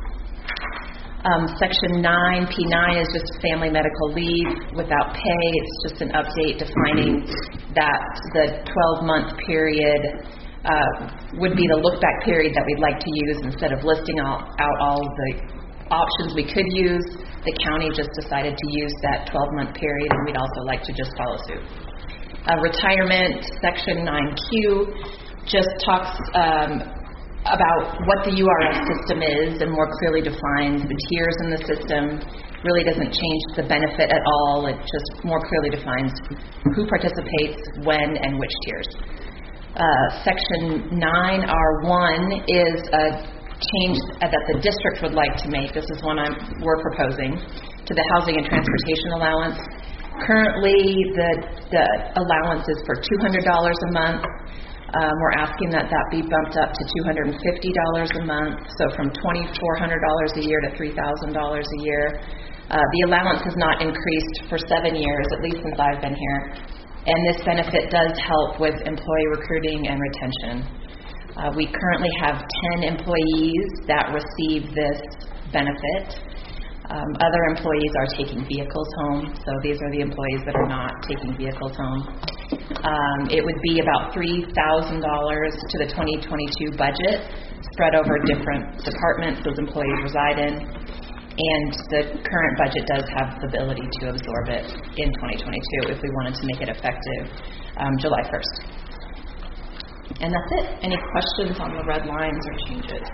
Section 9, P9 is just family medical leave without pay. It's just an update defining that the 12-month period would be the look-back period that we'd like to use. Instead of listing out all of the options we could use, the county just decided to use that 12-month period, and we'd also like to just follow suit. Retirement, Section 9Q, just talks about what the URS system is and more clearly defines the tiers in the system. Really doesn't change the benefit at all. It just more clearly defines who participates, when, and which tiers. Section 9R1 is a change that the district would like to make. This is one we're proposing to the housing and transportation allowance. Currently, the allowance is for $200 a month. We're asking that be bumped up to $250 a month, so from $2,400 a year to $3,000 a year. The allowance has not increased for 7 years, at least since I've been here, and this benefit does help with employee recruiting and retention. We currently have 10 employees that receive this benefit. Other employees are taking vehicles home, so these are the employees that are not taking vehicles home. It would be about $3,000 to the 2022 budget, spread over different departments those employees reside in, and the current budget does have the ability to absorb it in 2022 if we wanted to make it effective July 1st. And that's it. Any questions on the red lines or changes?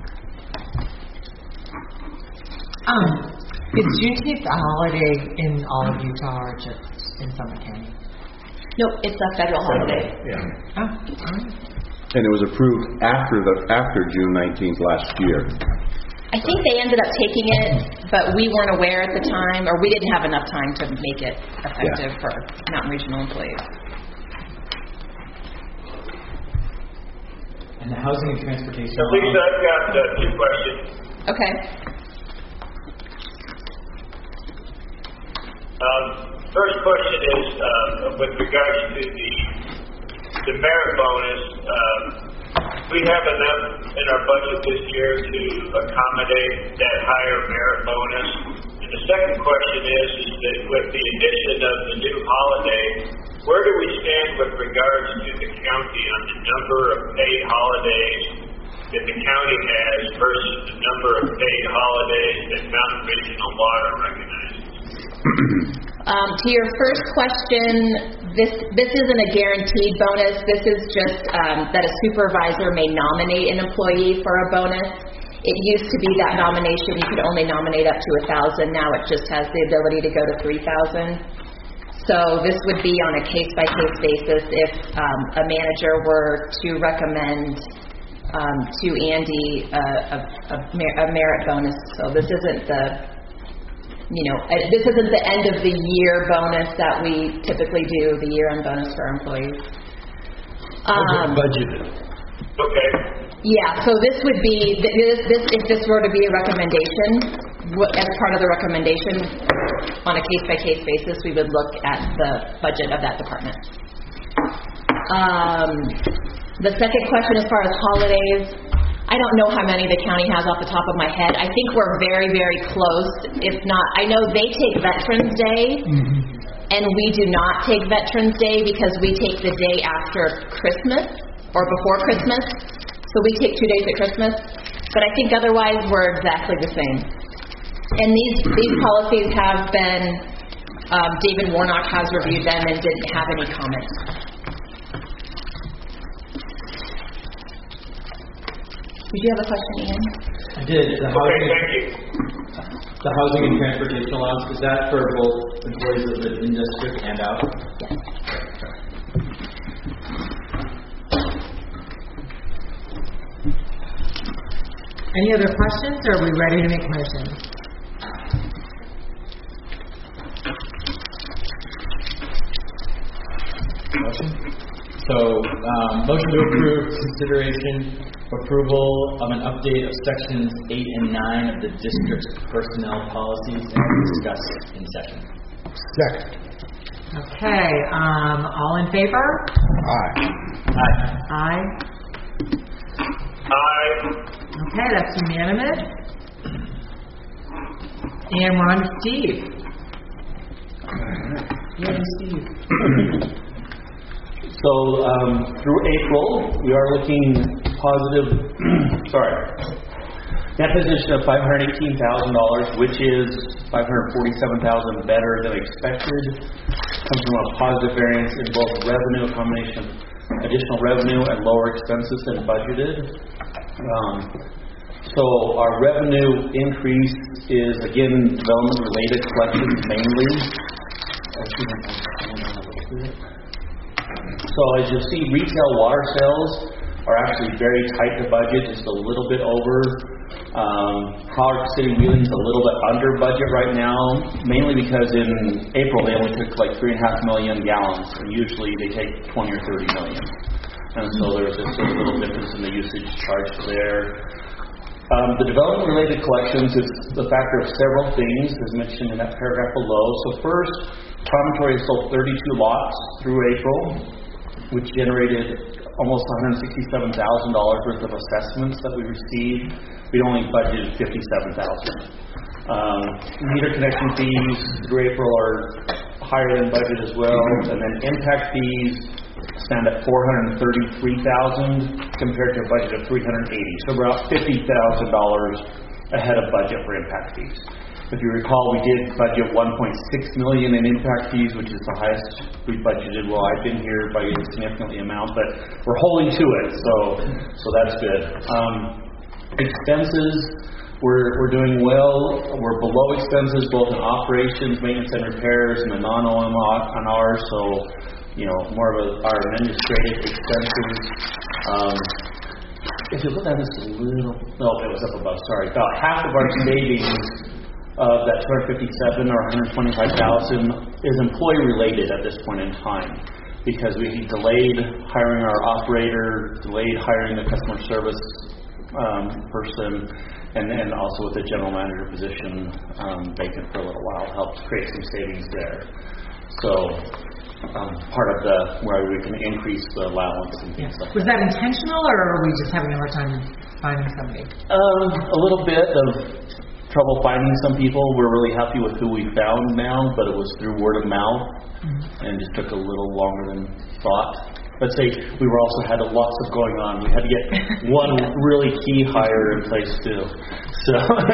Is Juneteenth a holiday in all of Utah or just in Summit County? Nope, it's a federal holiday. Yeah. Oh, all right. And it was approved after June 19th last year. I think they ended up taking it, but we weren't aware at the time, or we didn't have enough time to make it effective for Mountain Regional employees. And the housing and transportation. Lisa, I've got 2 questions. Okay. First question is with regards to the merit bonus. We have enough in our budget this year to accommodate that higher merit bonus. And the second question is that with the addition of the new holiday, where do we stand with regards to the county on the number of paid holidays that the county has versus the number of paid holidays that Mountain Regional Water recognizes? To your first question, this isn't a guaranteed bonus. This is just that a supervisor may nominate an employee for a bonus. It used to be that nomination you could only nominate up to 1,000. Now it just has the ability to go to 3,000. So this would be on a case-by-case basis if a manager were to recommend to Andy a merit bonus. So this isn't this isn't the end of the year bonus that we typically do, the year-end bonus for our employees. Budgeted. Okay. Yeah, so this would be, if this were to be a recommendation, as part of the recommendation, on a case-by-case basis, we would look at the budget of that department. The second question, as far as holidays, I don't know how many the county has off the top of my head. I think we're very, very close. If not, I know they take Veterans Day, and we do not take Veterans Day because we take the day after Christmas or before Christmas. So we take 2 days at Christmas. But I think otherwise we're exactly the same. And these policies have been, David Warnock has reviewed them and didn't have any comments. Did you have a question, Ian? I did. Okay, thank you. The housing and transportation allowance, is that for both employees of the in-district and out? Yes. Any other questions, or are we ready to make motions? Motion? So, motion to approve consideration approval of an update of sections 8 and 9 of the district's personnel policies as discussed in session. Second. Okay, all in favor? Aye. Aye. Aye. Okay, that's unanimous. And we're on to Steve. Yay, Steve. So through April, we are looking positive. Net position of $518,000, which is $547,000 better than expected. Comes from a positive variance in both revenue, a combination of additional revenue and lower expenses than budgeted. So our revenue increase is again development-related collections mainly. So as you'll see, retail water sales are actually very tight to budget, just a little bit over. Colorado City Wheeling is a little bit under budget right now, mainly because in April they only took like 3.5 million gallons, and usually they take 20 or 30 million. And so there's just a little difference in the usage charged there. The development-related collections is the factor of several things, as mentioned in that paragraph below. So first, Promontory sold 32 lots through April, which generated almost $167,000 worth of assessments that we received. We only budgeted $57,000. Meter connection fees through April are higher than budget as well, and then impact fees stand at $433,000 compared to a budget of $380,000. So we're about $50,000 ahead of budget for impact fees. If you recall, we did budget $1.6 million in impact fees, which is the highest we budgeted while I've been here by a significant amount, but we're holding to it, so that's good. Expenses, we're doing well. We're below expenses both in operations, maintenance, and repairs, and the non-OM on ours. So, more of our administrative expenses. If you look at this a little, no, it was up above. Sorry, about half of our savings of that 257 or 125,000 is employee related at this point in time, because we delayed hiring our operator, delayed hiring the customer service person, and then also with the general manager position vacant for a little while, helped create some savings there. So part of where we can increase the allowance and things like that. Was that intentional, or are we just having a hard time finding somebody? A little bit of trouble finding some people. We're really happy with who we found now, but it was through word of mouth, and just took a little longer than thought. Let's say we were also had lots of going on. We had to get one really key hire in place too. So,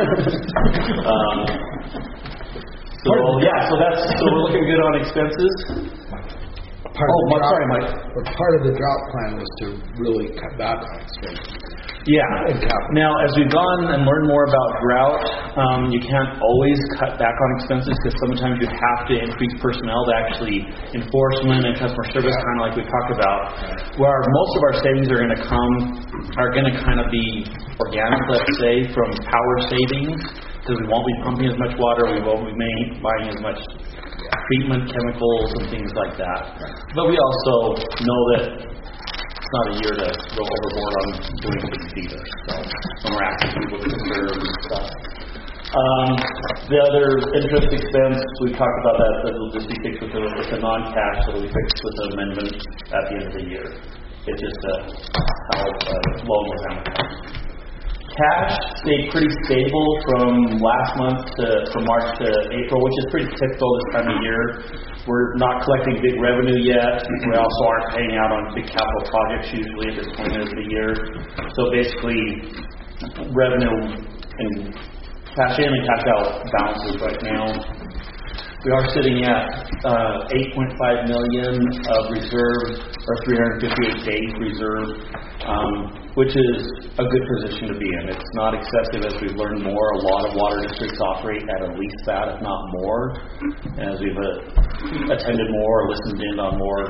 so we're looking good on expenses. Sorry, Mike. But part of the drought plan was to really cut back on expenses. Yeah. Now, as we've gone and learned more about drought, you can't always cut back on expenses, because sometimes you have to increase personnel to actually enforcement and customer service, kind of like we talked about. Where most of our savings are going to kind of be organic, let's say, from power savings, because we won't be pumping as much water, we won't be buying as much treatment chemicals and things like that. But we also know that not a year to go overboard on doing things either. So when we're asking people to conserve and stuff. The other interest expense, we talked about that will just be fixed with a non-cash, so it'll be fixed with an amendment at the end of the year. It's just how loan was amortized. Cash stayed pretty stable from from March to April, which is pretty typical this time of year. We're not collecting big revenue yet. We also aren't paying out on big capital projects usually at this point of the year. So basically, revenue and cash in and cash out balances right now. We are sitting at $8.5 million of reserve, or 358 days reserve, which is a good position to be in. It's not excessive as we've learned more. A lot of water districts operate at least that, if not more, as we've attended more or listened in on more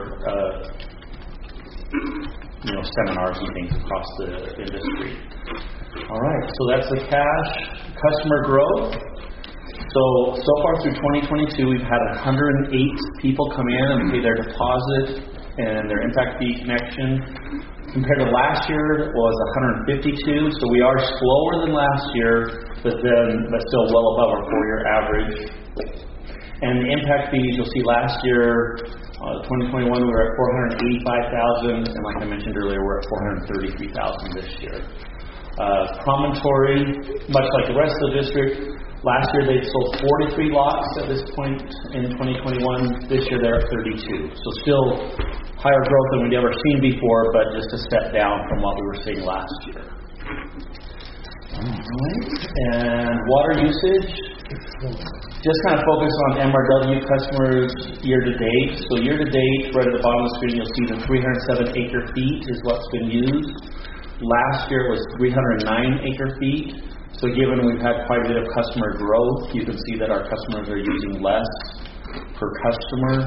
seminars and things across the industry. All right, so that's the cash. Customer growth. So far through 2022, we've had 108 people come in and pay their deposit and their impact fee connection. Compared to last year, it was 152, so we are slower than last year, but still well above our 4-year average. And the impact fees, you'll see last year, 2021, we were at 485,000, and like I mentioned earlier, we're at 433,000 this year. Promontory, much like the rest of the district, last year they sold 43 lots at this point in 2021. This year they're at 32. So still higher growth than we'd ever seen before, but just a step down from what we were seeing last year. Alright, and water usage. Just kind of focus on MRW customers year to date. So year to date, right at the bottom of the screen, you'll see the 307 acre feet is what's been used. Last year it was 309 acre feet. So given we've had quite a bit of customer growth, you can see that our customers are using less per customer.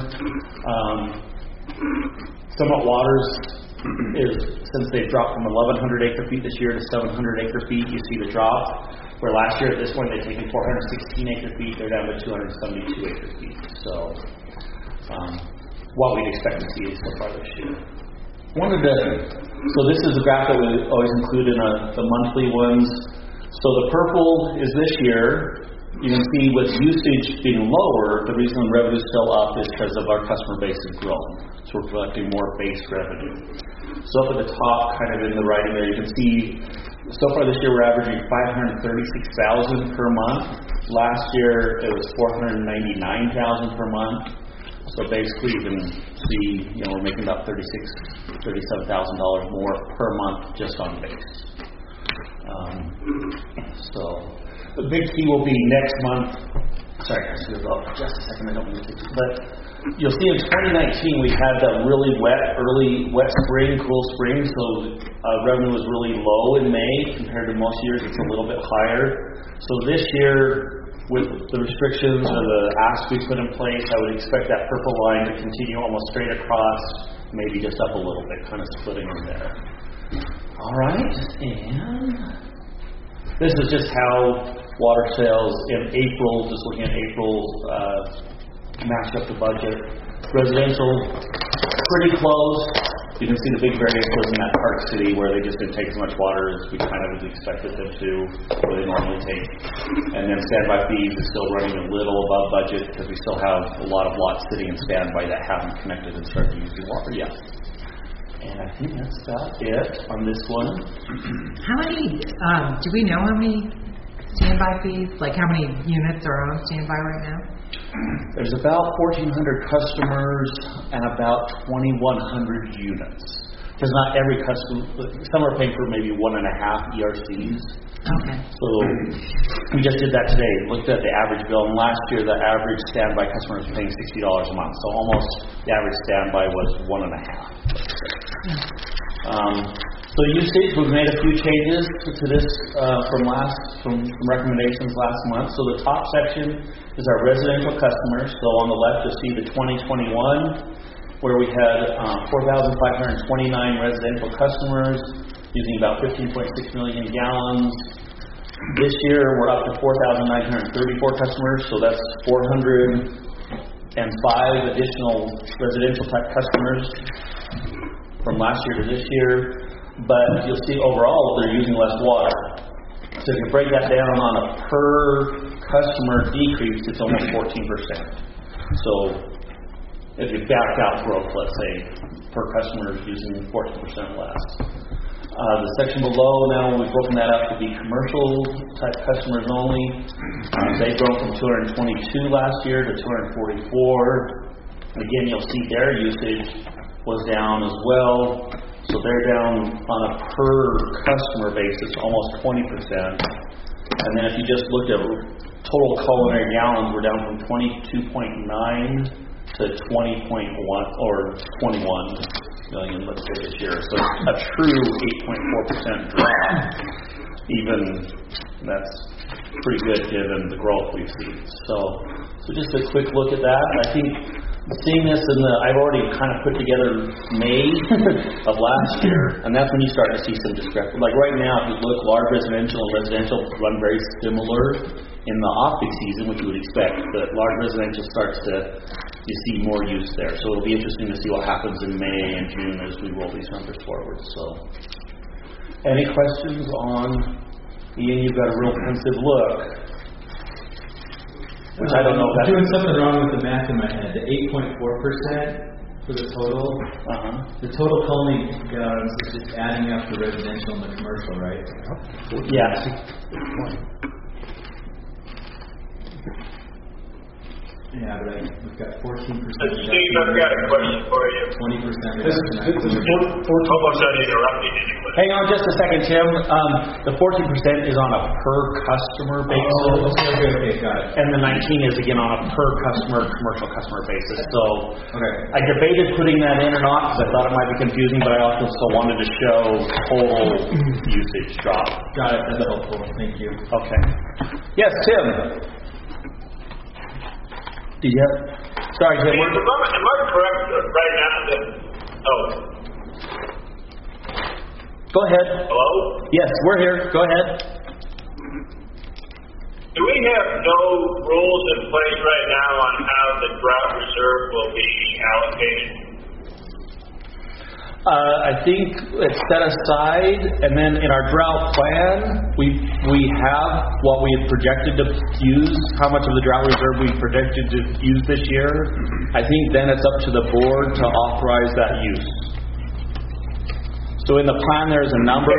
Summit Waters is, since they've dropped from 1,100 acre feet this year to 700 acre feet, you see the drop. Where last year at this point they'd taken 416 acre feet, they're down to 272 acre feet. So what we'd expect to see so far this year. So this is a graph that we always include in the monthly ones. So the purple is this year. You can see with usage being lower, the reason revenue is still up is because of our customer base has grown. So we're collecting more base revenue. So up at the top, kind of in the writing there, you can see so far this year we're averaging 536,000 per month. Last year it was 499,000 per month. So basically you can see, we're making about $37,000 more per month just on base. So the big key will be next month. Sorry, I should have gone just a second. I don't mean to. But you'll see in 2019 we had that really early wet spring, cool spring. So revenue was really low in May compared to most years. It's a little bit higher. So this year, with the restrictions or the asks we put in place, I would expect that purple line to continue almost straight across, maybe just up a little bit, kind of splitting in there. All right, and this is just how water sales in April, just looking at April, matched up the budget. Residential, pretty close. You can see the big variance was in that Park City where they just didn't take as much water as we kind of expected them to, or they normally take. And then standby fees is still running a little above budget because we still have a lot of lots sitting in standby that haven't connected and started using water yet. And I think that's about it on this one. How many, do we know how many standby fees, like how many units are on standby right now? There's about 1,400 customers and about 2,100 units. Because not every customer, some are paying for maybe 1.5 ERCs. Okay. So we just did that today. Looked at the average bill, and last year the average standby customer was paying $60 a month. So almost the average standby was 1.5. So usage, we've made a few changes to this from recommendations last month. So the top section is our residential customers. So on the left you'll see the 2021, where we had 4,529 residential customers using about 15.6 million gallons. This year we're up to 4,934 customers, so that's 405 additional residential type customers from last year to this year. But you'll see overall they're using less water. So if you break that down on a per customer decrease, it's almost 14%. So if you back out growth, let's say, per customer is using 14% less. The section below now, we've broken that up to be commercial type customers only. They've grown from 222 last year to 244. Again, you'll see their usage was down as well. So they're down on a per customer basis almost 20%. And then if you just looked at total culinary gallons, we're down from 22.9 to 20.1 or 21 million, let's say, this year. So a true 8.4% drop. Even that's pretty good given the growth we've seen. So just a quick look at that. I think seeing this I've already kind of put together May of last year, and that's when you start to see some discrepancy. Like right now, if you look, large residential and residential run very similar in the off-peak season, which you would expect, but large residential starts to you see more use there. So it'll be interesting to see what happens in May and June as we roll these numbers forward. So, any questions on, Ian, you've got a real pensive look, which I don't know. I'm doing something wrong with the math in my head. The 8.4% for the total. The total calling gallons is just adding up the residential and the commercial, right? Yeah. Yeah, but we've got 14%. Steve, I've got a question for you. 20% This is almost uninterrupted anyway. Hang on just a second, Tim. The 14% is on a per customer basis. Okay, got it. And the 19 is again on a per customer, commercial customer basis. So I debated putting that in or not because I thought it might be confusing, but I also wanted to show total usage drop. Got it. That's helpful. Thank you. Okay. Yes, Tim. Do you have? Sorry, Tim. Am I correct right now that? Go ahead. Hello? Yes, we're here. Go ahead. Do we have no rules in place right now on how the drought reserve will be allocated? I think it's set aside, and then in our drought plan, we have what we had projected to use, how much of the drought reserve we projected to use this year. I think then it's up to the board to authorize that use. So in the plan, there's a number.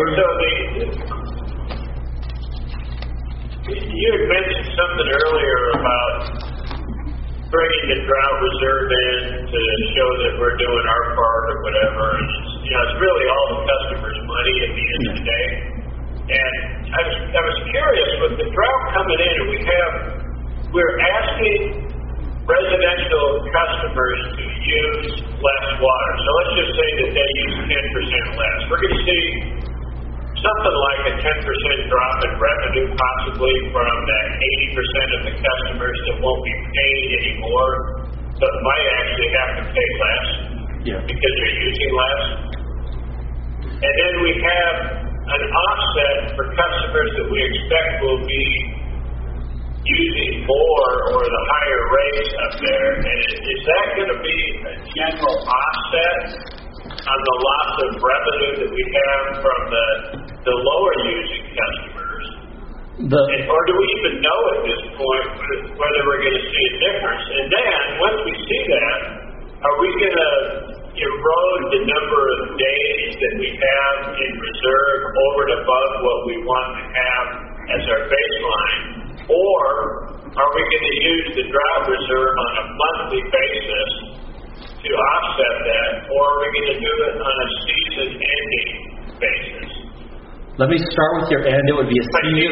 You had mentioned something earlier about bringing the drought reserve in to show that we're doing our part or whatever. And it's really all the customer's money at the end of the day. And I was curious, with the drought coming in, we're asking residential customers to use less water. So let's just say that they use 10% less. We're going to see something like a 10% drop in revenue, possibly from that 80% of the customers that won't be paying anymore, but might actually have to pay less because they're using less. And then we have an offset for customers that we expect will be using more or the higher rates up there. And is that going to be a general offset on the loss of revenue that we have from the lower using customers? Or do we even know at this point whether we're going to see a difference? And then, once we see that, are we going to erode the number of days that we have in reserve over and above what we want to have as our baseline? Or are we going to use the drought reserve on a monthly basis to offset that, or are we going to do it on a season-ending basis? Let me start with your end. It would be a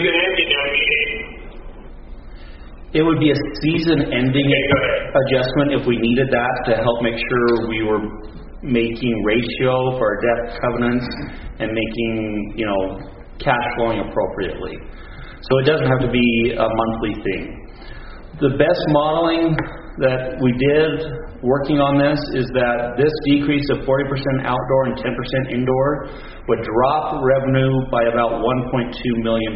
season-ending adjustment if we needed that to help make sure we were making ratio for our debt covenants and making, cash flowing appropriately. So it doesn't have to be a monthly thing. The best modeling that we did working on this is that this decrease of 40% outdoor and 10% indoor would drop revenue by about $1.2 million.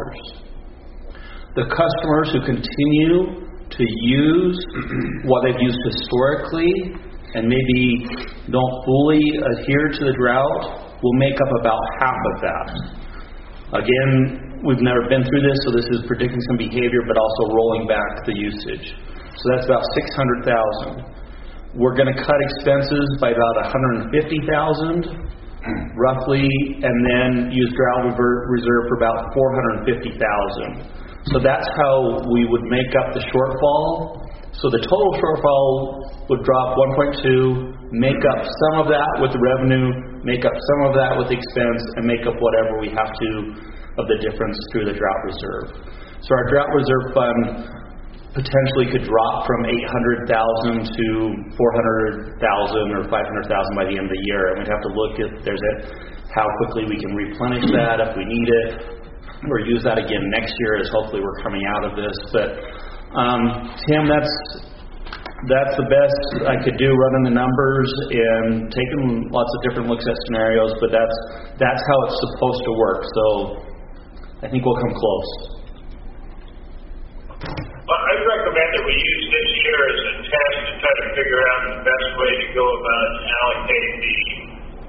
The customers who continue to use what they've used historically and maybe don't fully adhere to the drought will make up about half of that. Again, we've never been through this, so this is predicting some behavior, but also rolling back the usage. So that's about $600,000. We're going to cut expenses by about $150,000, roughly, and then use drought reserve for about $450,000. So that's how we would make up the shortfall. So the total shortfall would drop 1.2, make up some of that with the revenue, make up some of that with expense, and make up whatever we have to of the difference through the drought reserve. So our drought reserve fund potentially could drop from $800,000 to $400,000 or $500,000 by the end of the year, and we'd have to look if there's how quickly we can replenish that if we need it, or use that again next year as hopefully we're coming out of this. But Tim, that's the best I could do, running the numbers and taking lots of different looks at scenarios, but that's how it's supposed to work. So I think we'll come close. Well, I'd recommend fact that we use this year as a test to try to figure out the best way to go about allocating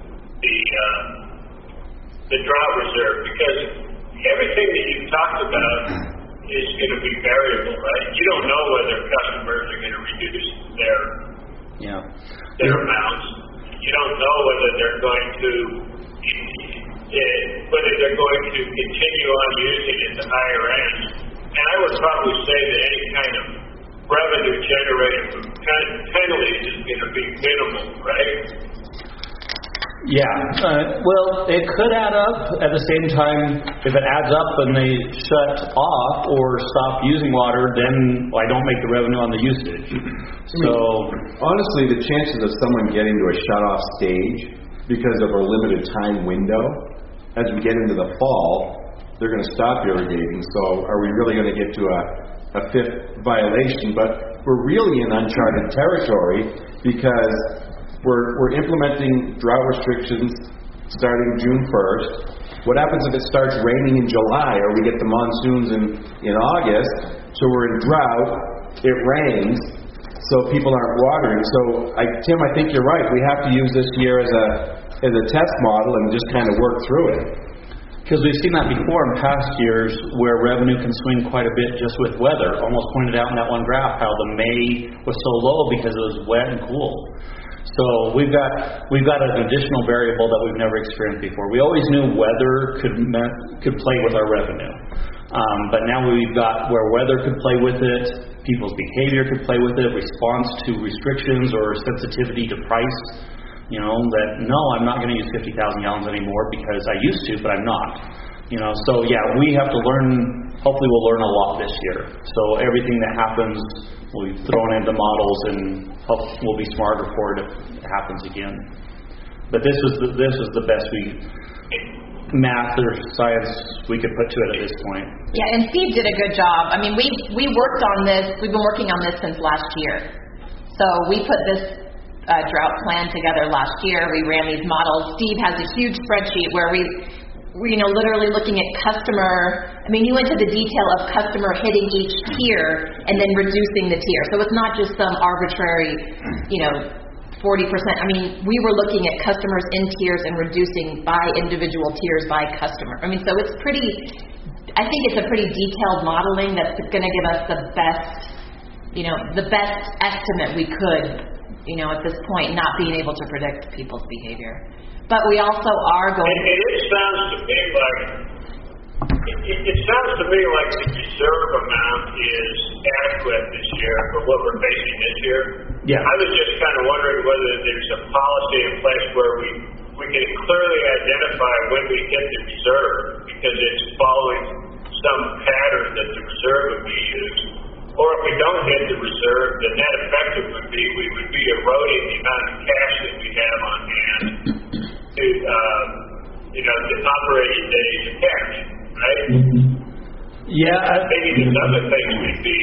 the drought reserve, because everything that you've talked about is going to be variable, right? You don't know whether customers are going to reduce their amounts. You don't know whether they're going to continue on using it at the higher end. And I would probably say that any kind of revenue generated from penalties is going to be minimal, right? Yeah. Well, it could add up. At the same time, if it adds up and they shut off or stop using water, then I don't make the revenue on the usage. So honestly, the chances of someone getting to a shut-off stage because of our limited time window, as we get into the fall, they're going to stop irrigating. So are we really going to get to a fifth violation? But we're really in uncharted territory because we're implementing drought restrictions starting June 1st. What happens if it starts raining in July or we get the monsoons in August? So we're in drought, it rains, so people aren't watering. So Tim, I think you're right. We have to use this year as a test model and just kind of work through it. Because we've seen that before in past years where revenue can swing quite a bit just with weather. Almost pointed out in that one graph how the May was so low because it was wet and cool. So we've got an additional variable that we've never experienced before. We always knew weather could play with our revenue, but now we've got where weather could play with it, people's behavior could play with it, response to restrictions or sensitivity to price. You know, that no, I'm not going to use 50,000 gallons anymore because I used to, but I'm not. You know, so yeah, we have to learn. Hopefully, we'll learn a lot this year. So everything that happens, we've thrown into models, and we'll be smarter for it if it happens again. But this is the best math or science we could put to it at this point. Yeah, and Steve did a good job. I mean, we worked on this. We've been working on this since last year. So we put this drought plan together last year. We ran these models. Steve has a huge spreadsheet where we literally looking at customer. I mean, you went to the detail of customer hitting each tier and then reducing the tier. So it's not just some arbitrary, 40%. I mean, we were looking at customers in tiers and reducing by individual tiers by customer. I mean, so it's I think it's a pretty detailed modeling that's going to give us the best estimate we could, at this point, not being able to predict people's behavior. But we also are going. It sounds to me like the reserve amount is adequate this year for what we're facing this year. Yeah. I was just kind of wondering whether there's a policy in place where we can clearly identify when we hit the reserve because it's following some pattern that the reserve would be used. Or if we don't hit the reserve, the net effective would be we would be eroding the amount of cash that we have on hand to the operating days of cash, right? Yeah. Maybe there's other things we'd be.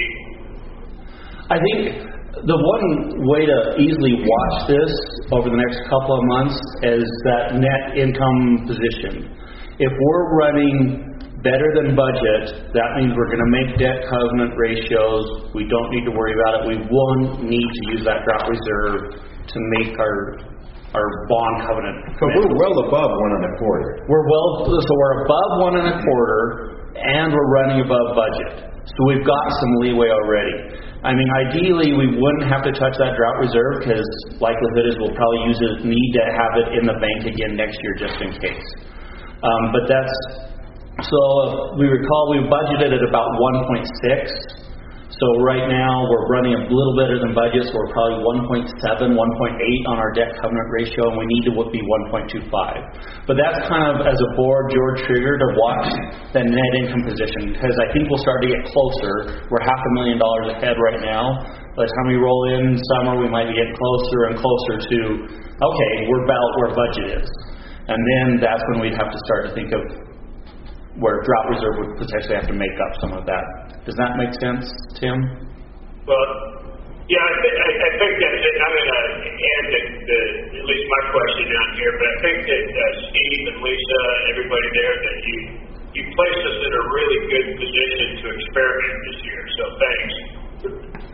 I think the one way to easily watch this over the next couple of months is that net income position. If we're running better than budget, that means we're going to make debt covenant ratios. We don't need to worry about it. We won't need to use that drought reserve to make our bond covenant. But we're well above 1.25. So we're above 1.25, and we're running above budget. So we've got some leeway already. I mean, ideally, we wouldn't have to touch that drought reserve because likelihood is we'll probably need to have it in the bank again next year just in case. But that's. So if we recall, we budgeted at about 1.6. So right now we're running a little better than budget, so we're probably 1.7, 1.8 on our debt covenant ratio, and we need to be 1.25. But that's kind of, as a board, George triggered to watch the net income position, because I think we'll start to get closer. We're $500,000 ahead right now. By the time we roll in summer, we might be getting closer and closer to, okay, we're about where budget is. And then that's when we'd have to start to think of where drought reserve would potentially have to make up some of that. Does that make sense, Tim? Well, yeah, I think that's it. I'm going to end at least my question down here, but I think that Steve and Lisa and everybody there, that you placed us in a really good position to experiment this year. So thanks.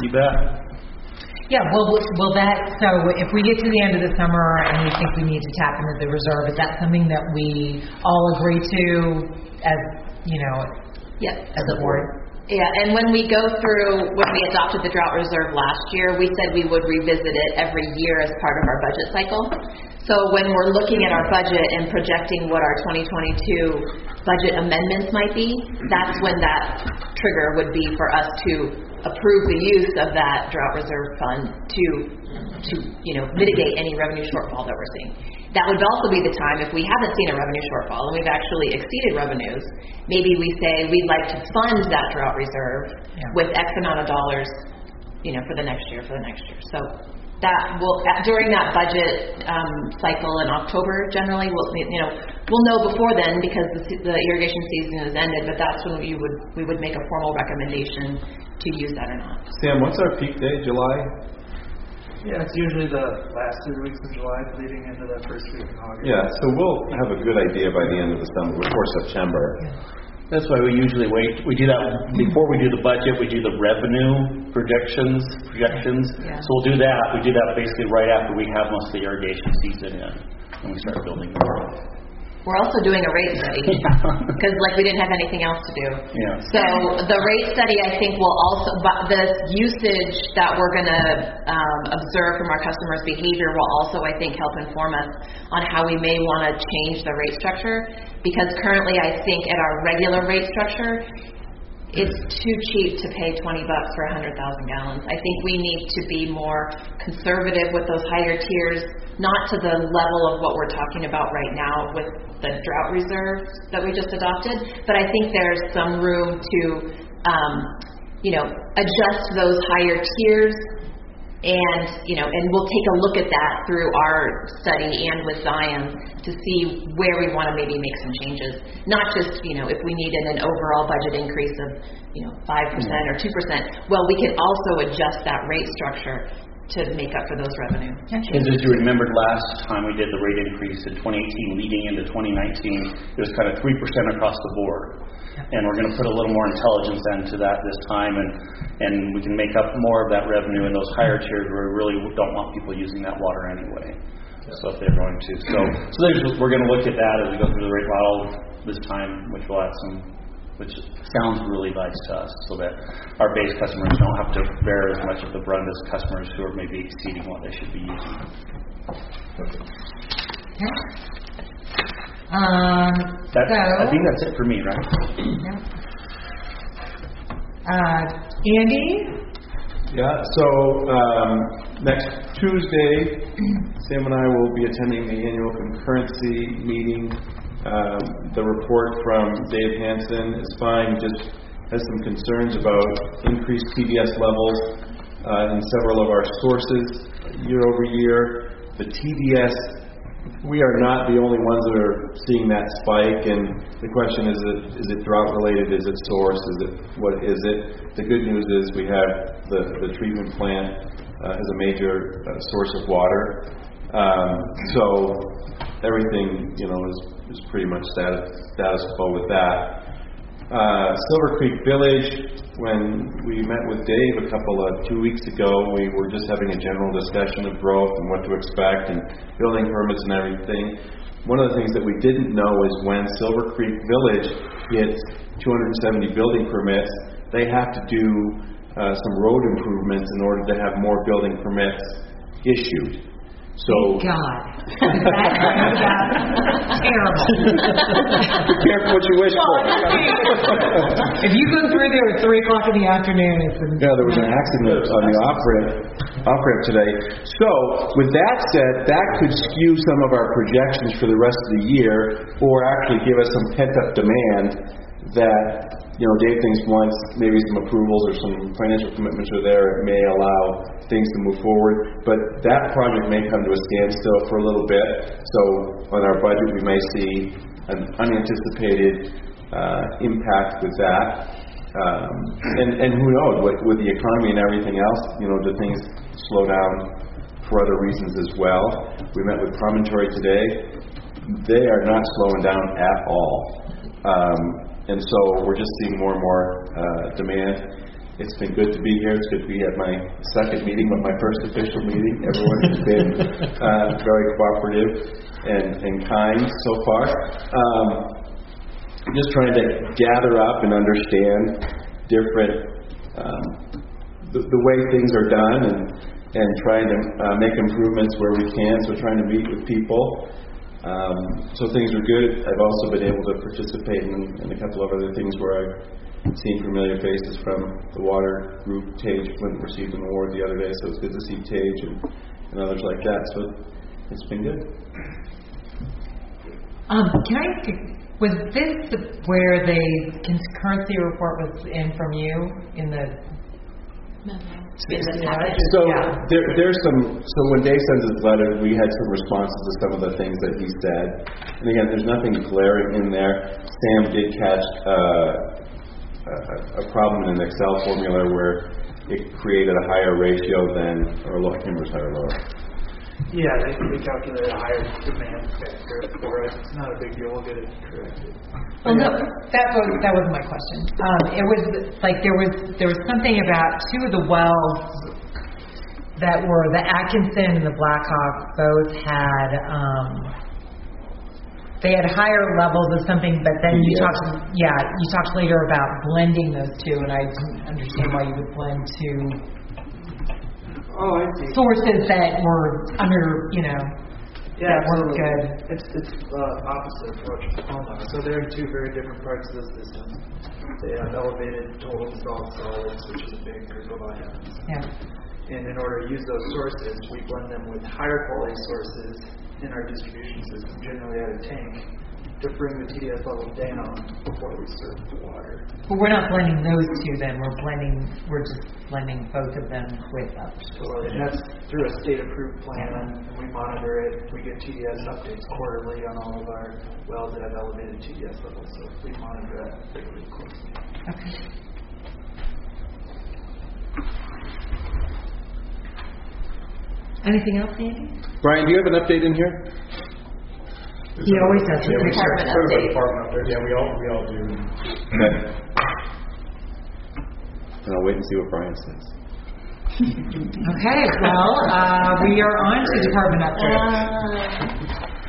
You bet. Yeah, will that, so if we get to the end of the summer and we think we need to tap into the reserve, is that something that we all agree to as, Yes. as a board? Yeah, and when we adopted the drought reserve last year, we said we would revisit it every year as part of our budget cycle. So when we're looking at our budget and projecting what our 2022 budget amendments might be, that's when that trigger would be for us to approve the use of that drought reserve fund to mitigate any revenue shortfall that we're seeing. That would also be the time if we haven't seen a revenue shortfall and we've actually exceeded revenues, maybe we say we'd like to fund that drought reserve with X amount of dollars, for the next year. So that will, during that budget cycle in October, generally, we'll know before then because the irrigation season has ended. But that's when we would make a formal recommendation to use that or not. Sam, what's our peak day? July? Yeah, it's usually the last 2 weeks of July leading into the first week of August. Yeah, so we'll have a good idea by the end of the summer, before September. That's why we usually wait. We do that before we do the budget. We do the revenue projections. Yeah. So we'll do that. We do that basically right after we have most of the irrigation season in, and we start building the road. We're also doing a rate study because we didn't have anything else to do. Yeah. So the rate study, I think, will also, the usage that we're going to observe from our customers' behavior will also, I think, help inform us on how we may want to change the rate structure. Because currently, I think at our regular rate structure, it's too cheap to pay $20 for 100,000 gallons. I think we need to be more conservative with those higher tiers, not to the level of what we're talking about right now with the drought reserve that we just adopted, but I think there's some room to, adjust those higher tiers. And, and we'll take a look at that through our study and with Zions to see where we want to maybe make some changes. Not just, if we needed an overall budget increase of, 5% or 2%. Well, we can also adjust that rate structure to make up for those revenue. As you remembered last time we did the rate increase in 2018 leading into 2019, it was kind of 3% across the board. And we're going to put a little more intelligence into that this time, and we can make up more of that revenue in those higher tiers where we really don't want people using that water anyway. So if they're going to. So we're going to look at that as we go through the rate model this time, which will add which sounds really nice to us, so that our base customers don't have to bear as much of the brunt as customers who are maybe exceeding what they should be using. I think that's it for me, right? Andy? Yeah, so next Tuesday, Sam and I will be attending the annual concurrency meeting. The report from Dave Hansen is fine, just has some concerns about increased TDS levels in several of our sources year over year. The TDS, we are not the only ones that are seeing that spike, and the question is it drought related? Is it source? What is it? The good news is we have the treatment plant as a major source of water, so everything is pretty much status quo with that. Silver Creek Village, when we met with Dave 2 weeks ago, we were just having a general discussion of growth and what to expect and building permits and everything. One of the things that we didn't know is when Silver Creek Village gets 270 building permits, they have to do some road improvements in order to have more building permits issued. So, thank God. That's terrible. Be careful what you wish for. If you go through there at 3 o'clock in the afternoon, there was an accident on the off-ramp today. So, with that said, that could skew some of our projections for the rest of the year, or actually give us some pent-up demand that Dave thinks once maybe some approvals or some financial commitments are there, it may allow things to move forward. But that project may come to a standstill for a little bit. So on our budget, we may see an unanticipated impact with that. And who knows, with the economy and everything else, do things slow down for other reasons as well. We met with Promontory today. They are not slowing down at all. And so we're just seeing more and more demand. It's been good to be here. It's good to be at my second meeting, but my first official meeting. Everyone has been very cooperative and kind so far. Just trying to gather up and understand different the way things are done and trying to make improvements where we can. So trying to meet with people. So things are good. I've also been able to participate in a couple of other things where I've seen familiar faces from the water group. Tage received an award the other day, so it's good to see Tage and others like that. So it's been good. Was this where the concurrency report was in from you in the? So there's some. So when Dave sends his letter, we had some responses to some of the things that he said. And again, there's nothing glaring in there. Sam did catch a problem in an Excel formula where it created a higher ratio than, or lower, Kimber's higher or lower. Yeah, they calculate a higher demand factor for us. It's not a big deal. We'll get it corrected. Well, no, that wasn't my question. It was like there was something about two of the wells that were the Atkinson and the Blackhawk both had they had higher levels of something, but then you talked later about blending those two, and I didn't understand why you would blend two sources that were under, that weren't good. It's opposite approach to Poma. So they're in two very different parts of the system. They have elevated total dissolved solids, which is a big group of ions. Yeah. And in order to use those sources, we blend them with higher quality sources in our distribution system, generally at a tank, to bring the TDS level down before we serve the water. But we're not blending those two then. We're just blending both of them with Well, and that's through a state-approved plan, and we monitor it. We get TDS updates quarterly on all of our wells that have elevated TDS levels, so we monitor that pretty closely. Okay. Anything else, Andy? Brian, do you have an update in here? He always has a department update. Yeah, we all do. Okay. And I'll wait and see what Brian says. Okay, well, we are on to department update.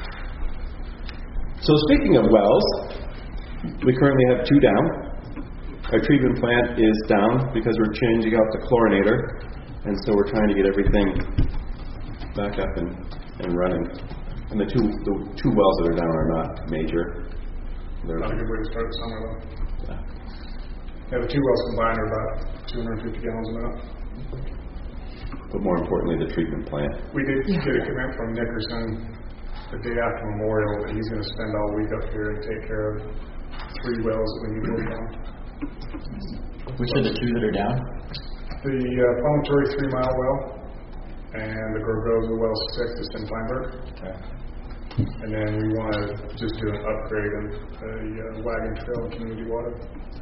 So speaking of wells, we currently have 2 down. Our treatment plant is down because we're changing out the chlorinator, and so we're trying to get everything back up and running. And the two wells that are down are not major. They're not a good way to start the summer, though. Yeah, the 2 wells combined are about 250 gallons a minute. But more importantly, the treatment plant. We did get a commit from Nickerson the day after Memorial that he's going to spend all week up here and take care of 3 wells that we need work on. Which are the 2 that are down? The Promontory 3 Mile well and the Gorgoza well 6 to St. Feinberg. Okay. And then we want to just do an upgrade of the Wagon Trail and Community Water.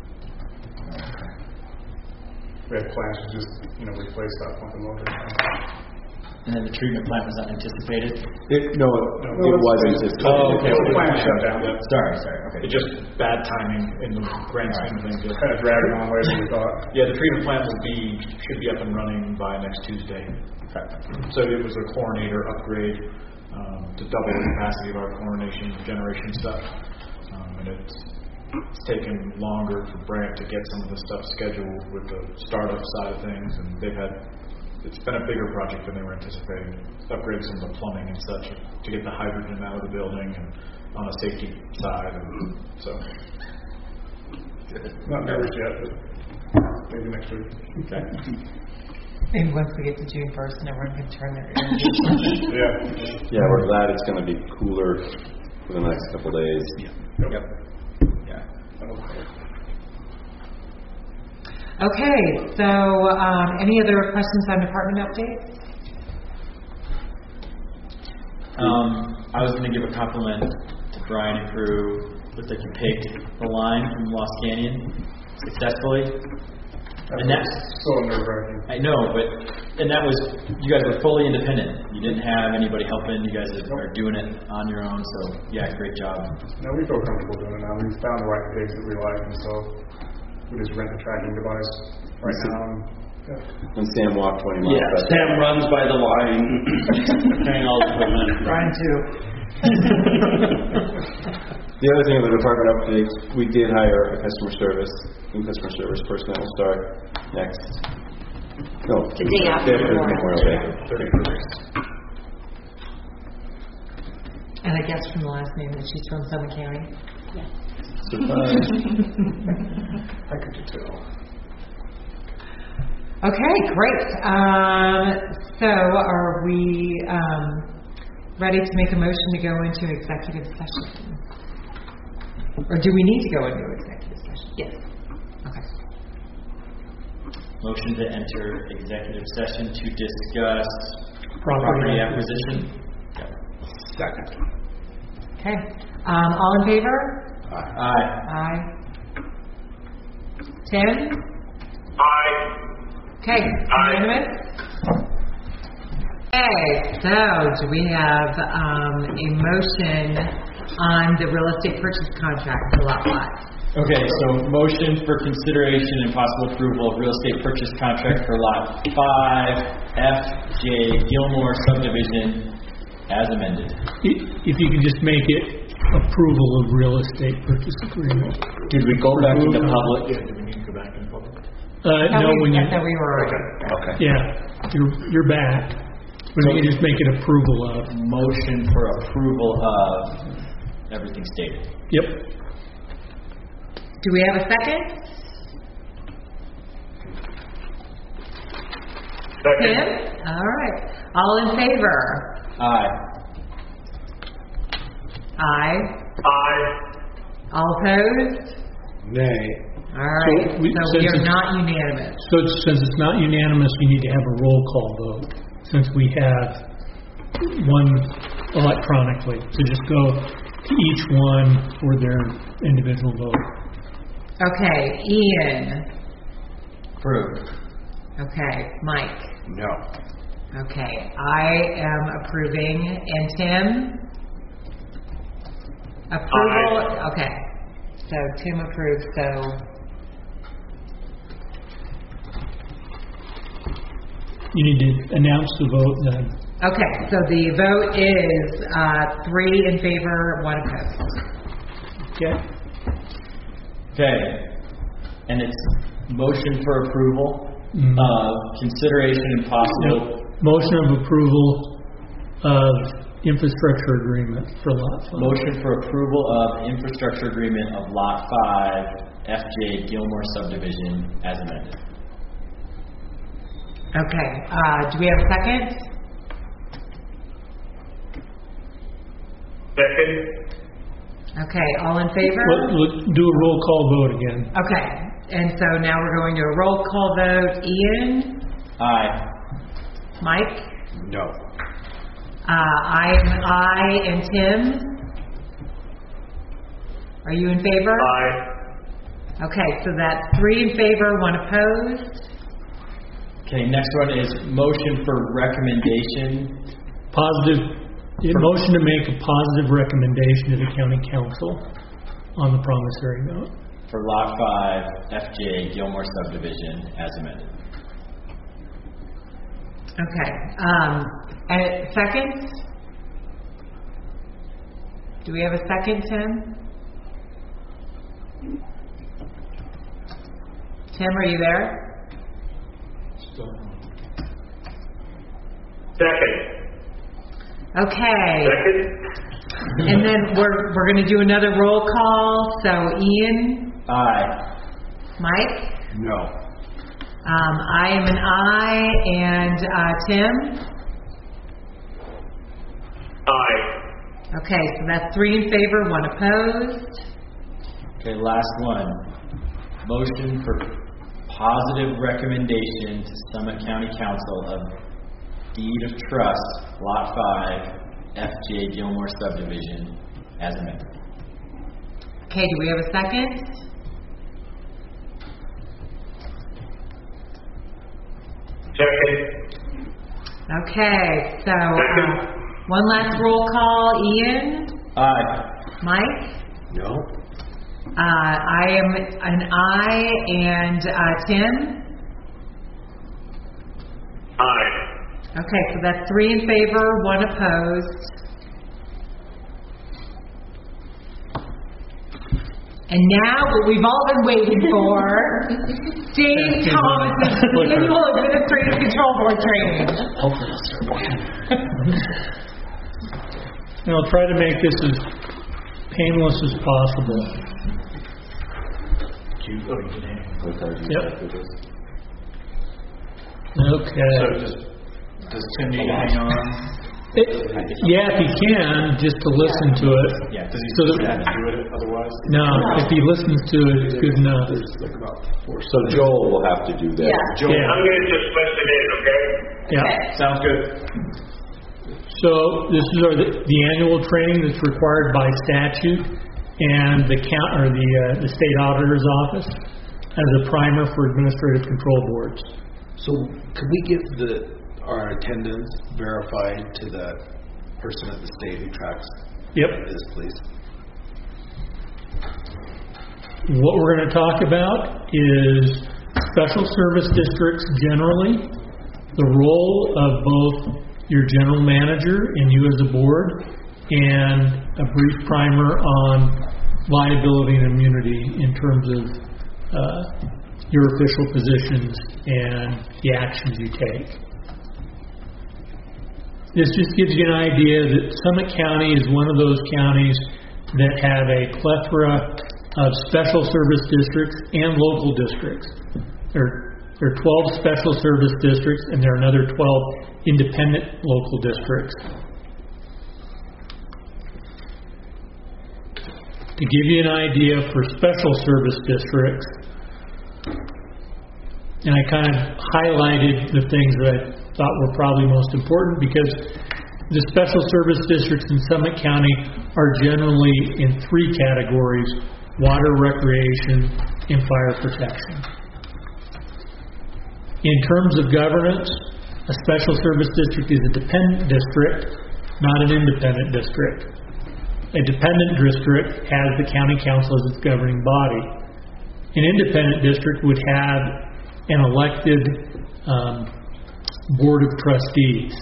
We had plans to just, replace that pump and motor. And then the treatment plant was unanticipated? It was anticipated. Oh, okay. The plant shut down. Sorry. Okay. It's just bad timing in the grand scheme of things. It's kind of dragging on later than we thought. Yeah, the treatment plant should be up and running by next Tuesday. Okay. So it was a chlorinator upgrade to double the capacity of our chlorination generation stuff. And it's taken longer for Brant to get some of the stuff scheduled with the startup side of things, and it's been a bigger project than they were anticipating. Upgrade some of the plumbing and such to get the hydrogen out of the building and on a safety side, and so. Not nervous yet, but maybe next week. Okay. Maybe once we get to June 1st and everyone can turn their air conditioning. Yeah, we're glad it's going to be cooler for the next couple days. Yep. Yeah. Okay, so any other questions on department updates? I was going to give a compliment to Brian and crew. Looked like you picked the line from Lost Canyon successfully. And that's so nerve-wracking. I know, and that was, you guys were fully independent. You didn't have anybody helping. You guys are doing it on your own. So yeah, great job. No, we feel comfortable doing it now. We've found the right pigs that we like, and so we just rent the tracking device right now. When Sam walked 20 miles. Yeah, Sam runs by the line, carrying all the equipment. Brian too. The other thing of the department updates, we did hire a customer service person that will start next. No, The day after Memorial Day. 31st. And I guess from the last name that she's from Summit County. Surprise. I could do too. Okay, great. So are we ready to make a motion to go into executive session? Or do we need to go into executive session? Yes. Okay. Motion to enter executive session to discuss Property acquisition. Second. Okay. All in favor? Aye. Aye. Tim? Aye. Okay, unanimous? Okay, so do we have a motion on the real estate purchase contract for Lot 5? Okay, so motion for consideration and possible approval of real estate purchase contract for Lot 5, FJ Gilmore subdivision as amended. If you could just make it approval of real estate purchase agreement. Did we go back into public? Yeah, do we need to go back in public? No, when you, I thought we were. Okay. yeah, you're back. But you can just make it approval of. Motion for approval of everything stated. Yep. Do we have a second? Second. Tim? All right. All in favor? Aye. Aye. Aye. All opposed? Nay. All right. So So we- we since are it's- not unanimous. So since it's not unanimous, we need to have a roll call vote, since we have one electronically. So just go to each one for their individual vote. Okay, Ian. Approved. Okay, Mike. No. Okay, I am approving. And Tim? Approval? Okay. So Tim approves, so You need to announce the vote then. okay, so the vote is 3 in favor, 1 opposed. Okay? Okay. And it's motion for approval Mhm. of consideration and possible. Motion of approval of infrastructure agreement for Lot 5. Motion for approval of infrastructure agreement of Lot 5, FJ Gilmore subdivision as amended. Okay, do we have a second? Second. Okay, all in favor? Let's do a roll call vote again. Okay, and so now we're going to a roll call vote. Ian? Aye. Mike? No. I am aye, and Tim? Are you in favor? Aye. Okay, so that's 3 in favor, 1 opposed. Okay, next one is motion for recommendation. Motion to make a positive recommendation to the county council on the promissory note. For Lot 5, FJ Gilmore subdivision as amended. Okay, and second? Do we have a second, Tim? Tim, are you there? Second. Okay, Second. and then we're going to do another roll call. So Ian, Aye. Mike, No. I am an aye, and Tim. Aye. Okay, so that's 3 in favor, 1 opposed. Okay, last one. Motion for positive recommendation to Summit County Council of deed of trust, Lot 5, FJ Gilmore subdivision as amended. Okay, do we have a second? Second. Okay, so one last roll call. Ian, Aye. Mike, No. I am an aye, and Tim? Aye. Okay, so that's 3 in favor, 1 opposed. And now what we've all been waiting for, Dave Thomas's annual Administrative Control Board training. Hopefully I'll start working. And I'll try to make this as painless as possible. Yep. Okay. So does Tim need to hang on? Yeah, if he can, just to listen to it. Yeah, does he So that- have to do it otherwise? No, if he listens to it, it's good enough. So Joel will have to do that. Yeah. Joel, Yeah. I'm gonna just listen in, okay? Yeah. sounds good. So this is the annual training that's required by statute, and the state auditor's office as a primer for administrative control boards. So could we get our attendance verified to the person at the state who tracks Yep. this, please? What we're going to talk about is special service districts generally, the role of both your general manager and you as a board, and a brief primer on liability and immunity in terms of your official positions and the actions you take. This just gives you an idea that Summit County is one of those counties that have a plethora of special service districts and local districts. There are 12 special service districts, and there are another 12 independent local districts. To give you an idea for special service districts, and I kind of highlighted the things that I thought were probably most important, because the special service districts in Summit County are generally in 3 categories: water, recreation, and fire protection. In terms of governance, a special service district is a dependent district, not an independent district. A dependent district has the county council as its governing body. An independent district would have an elected board of trustees.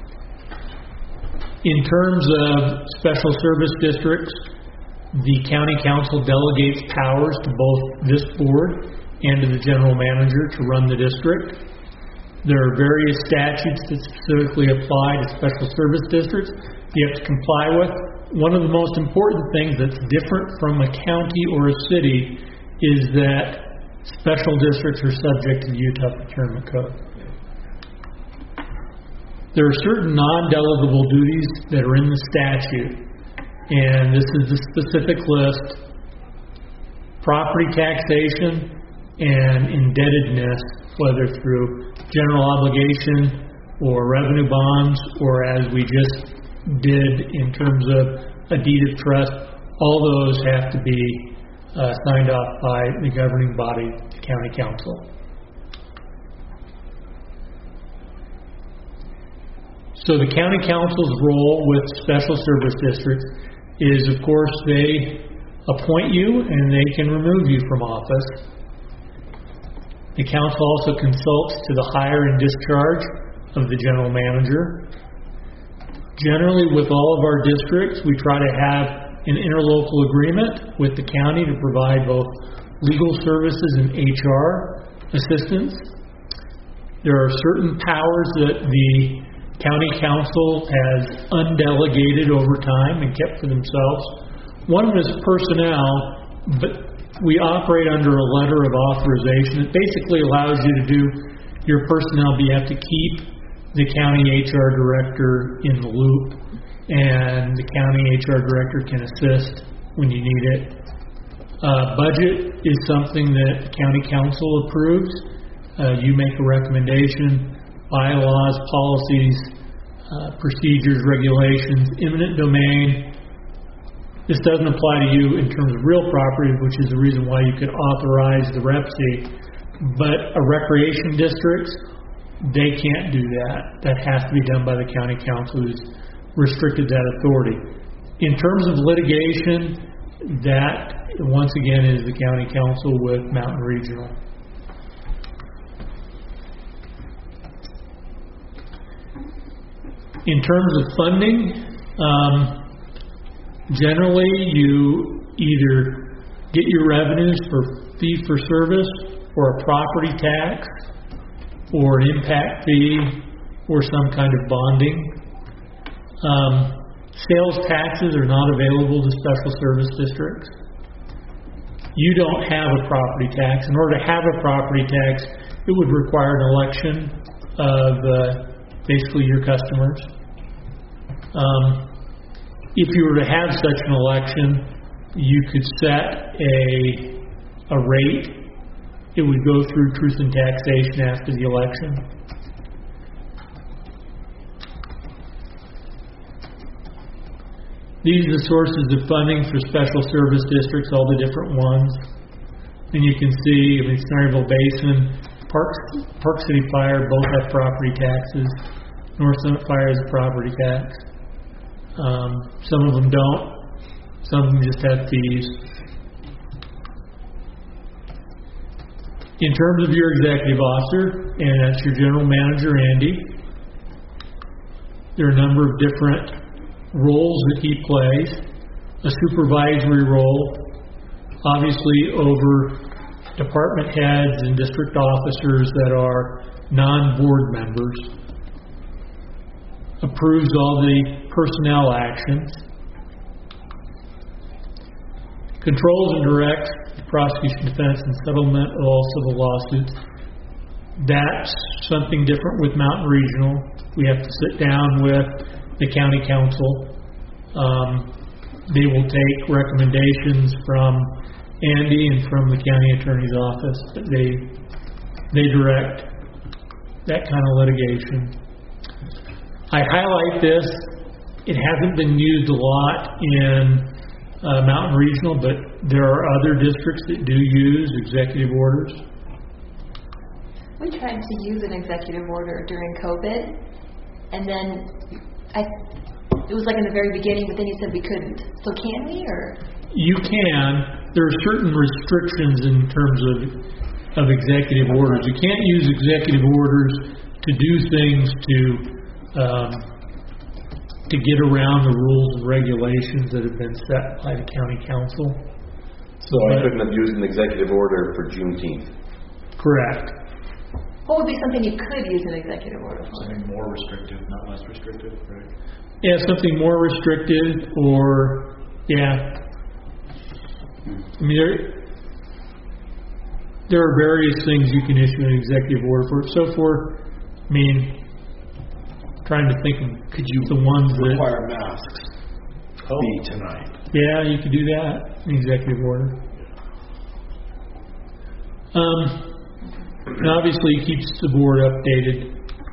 In terms of special service districts, the county council delegates powers to both this board and to the general manager to run the district. There are various statutes that specifically apply to special service districts you have to comply with. One of the most important things that's different from a county or a city is that special districts are subject to the Utah Procurement Code. There are certain non-delegable duties that are in the statute, and this is the specific list: property taxation and indebtedness, whether through general obligation or revenue bonds, or as we just did in terms of a deed of trust. All those have to be signed off by the governing body, the county council. So the county council's role with special service districts is, of course, they appoint you and they can remove you from office. The council also consults to the hire and discharge of the general manager. Generally, with all of our districts, we try to have an interlocal agreement with the county to provide both legal services and HR assistance. There are certain powers that the county council has undelegated over time and kept for themselves. One of them is personnel, but we operate under a letter of authorization that basically allows you to do your personnel, but you have to keep the county HR director in the loop, and the county HR director can assist when you need it. Budget is something that the county council approves. You make a recommendation. Bylaws, policies, procedures, regulations, eminent domain. This doesn't apply to you in terms of real property, which is the reason why you could authorize the REPC. But a recreation district, they can't do that. That has to be done by the county council, who's restricted that authority. In terms of litigation, that, once again, is the county council with Mountain Regional. In terms of funding, generally you either get your revenues for fee for service or a property tax or an impact fee or some kind of bonding. Sales taxes are not available to special service districts. You don't have a property tax. In order to have a property tax, it would require an election of basically your customers. If you were to have such an election, you could set a rate. It would go through Truth and Taxation after the election. These are the sources of funding for special service districts, all the different ones. And you can see, Snaryville Basin, Park City Fire both have property taxes. North Summit Fire has a property tax. Some of them don't. Some of them just have fees. In terms of your executive officer, and that's your general manager, Andy, there are a number of different roles that he plays. A supervisory role, obviously over department heads and district officers that are non-board members. Approves all the personnel actions. Controls and directs the prosecution, defense, and settlement of all civil lawsuits. That's something different with Mountain Regional. We have to sit down with the county council. They will take recommendations from Andy and from the county attorney's office. But they direct that kind of litigation. I highlight this. It hasn't been used a lot in Mountain Regional, but there are other districts that do use executive orders. We tried to use an executive order during COVID, and then it was like in the very beginning, but then you said we couldn't. So can we, or? You can. There are certain restrictions in terms of executive orders. You can't use executive orders to do things to get around the rules and regulations that have been set by the county council. So I couldn't have used an executive order for Juneteenth? Correct. What would be something you could use an executive order for? Something more restrictive, not less restrictive, right? Yeah, something more restrictive, or there are various things you can issue an executive order for. So for, trying to think of, could you the ones that require masks? Be tonight. Yeah, you could do that, an executive order. And obviously it keeps the board updated.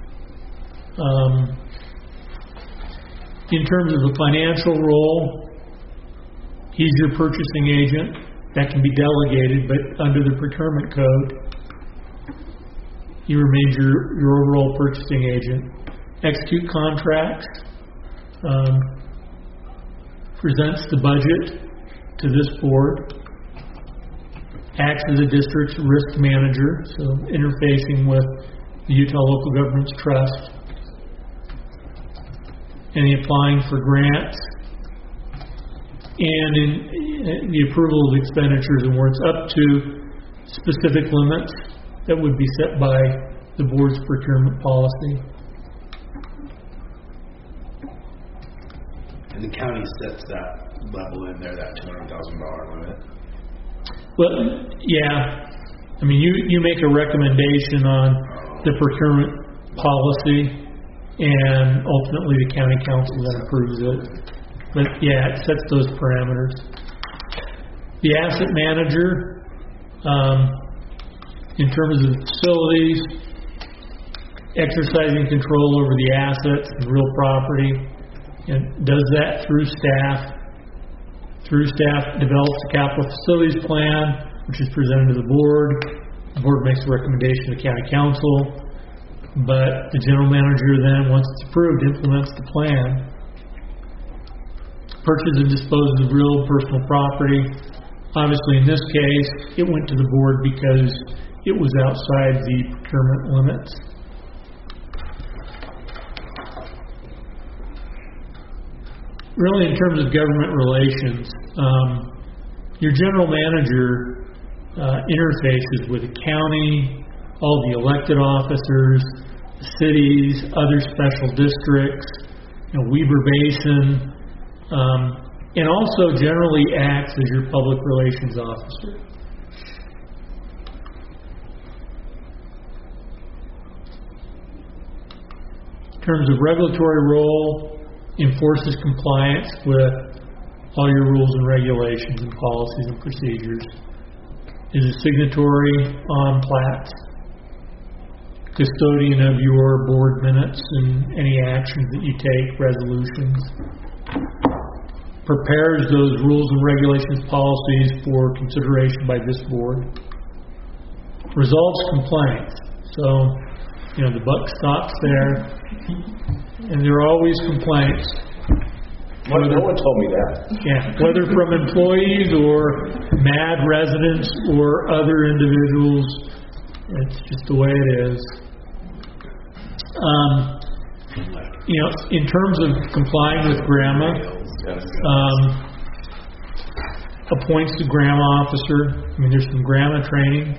In terms of the financial role, he's your purchasing agent. That can be delegated, but under the procurement code, he remains your overall purchasing agent. Execute contracts, presents the budget to this board, acts as a district's risk manager, so interfacing with the Utah Local Governments Trust, and applying for grants, and in the approval of expenditures and warrants up to specific limits that would be set by the board's procurement policy. And the county sets that level in there, that $200,000 limit. Well, yeah. You make a recommendation on the procurement policy, and ultimately the county council then approves it. But yeah, it sets those parameters. The asset manager, in terms of facilities, exercising control over the assets and real property, and does that through staff. Through staff develops a capital facilities plan, which is presented to the board. The board makes a recommendation to the county council, but the general manager then, once it's approved, implements the plan. purchases and disposes of real personal property. Obviously, in this case, it went to the board because it was outside the procurement limits. Really, in terms of government relations, your general manager interfaces with the county, all the elected officers, cities, other special districts, Weber Basin, and also generally acts as your public relations officer. In terms of regulatory role, enforces compliance with all your rules and regulations and policies and procedures, is a signatory on plats, custodian of your board minutes and any actions that you take, resolutions, prepares those rules and regulations policies for consideration by this board, resolves complaints. So, the buck stops there, and there are always complaints. No one told me that. Yeah, whether from employees or mad residents or other individuals, it's just the way it is. In terms of complying with GRAMA, appoints the GRAMA officer. There's some GRAMA training.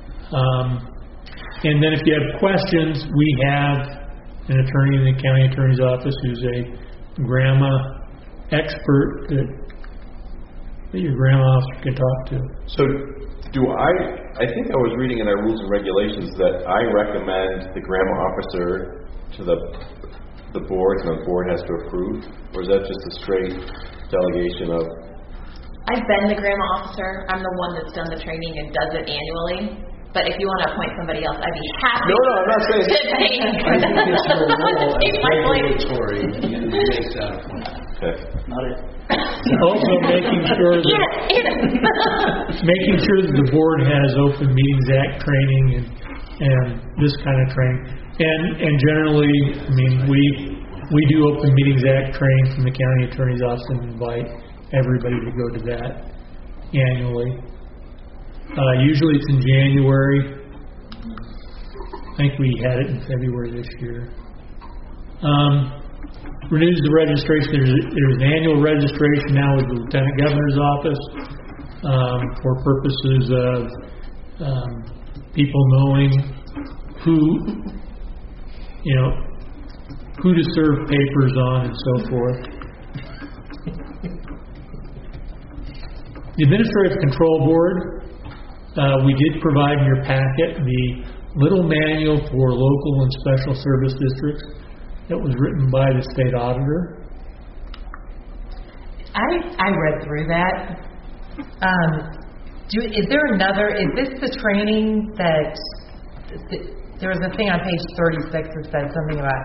And then if you have questions, we have an attorney in the county attorney's office who's a GRAMA expert that your GRAMA officer can talk to. So I think I was reading in our rules and regulations that I recommend the GRAMA officer to the board, and the board has to approve? Or is that just a straight delegation of... I've been the GRAMA officer. I'm the one that's done the training and does it annually. But if you want to appoint somebody else, I'd be happy. No, I'm not saying to take. I think it's your role Take my as place. regulatory to make that appointment. Okay. Not it. Also making sure that the board has Open Meetings Act training and this kind of training. And generally, we do Open Meetings Act training from the county attorney's office and invite everybody to go to that annually. Usually it's in January. I think we had it in February this year. Renews the registration. There's an annual registration now with the Lieutenant Governor's office for purposes of people knowing who to serve papers on and so forth. The Administrative Control Board, we did provide in your packet the little manual for local and special service districts that was written by the state auditor. I read through that. Is this the training that, there was a thing on page 36 that said something about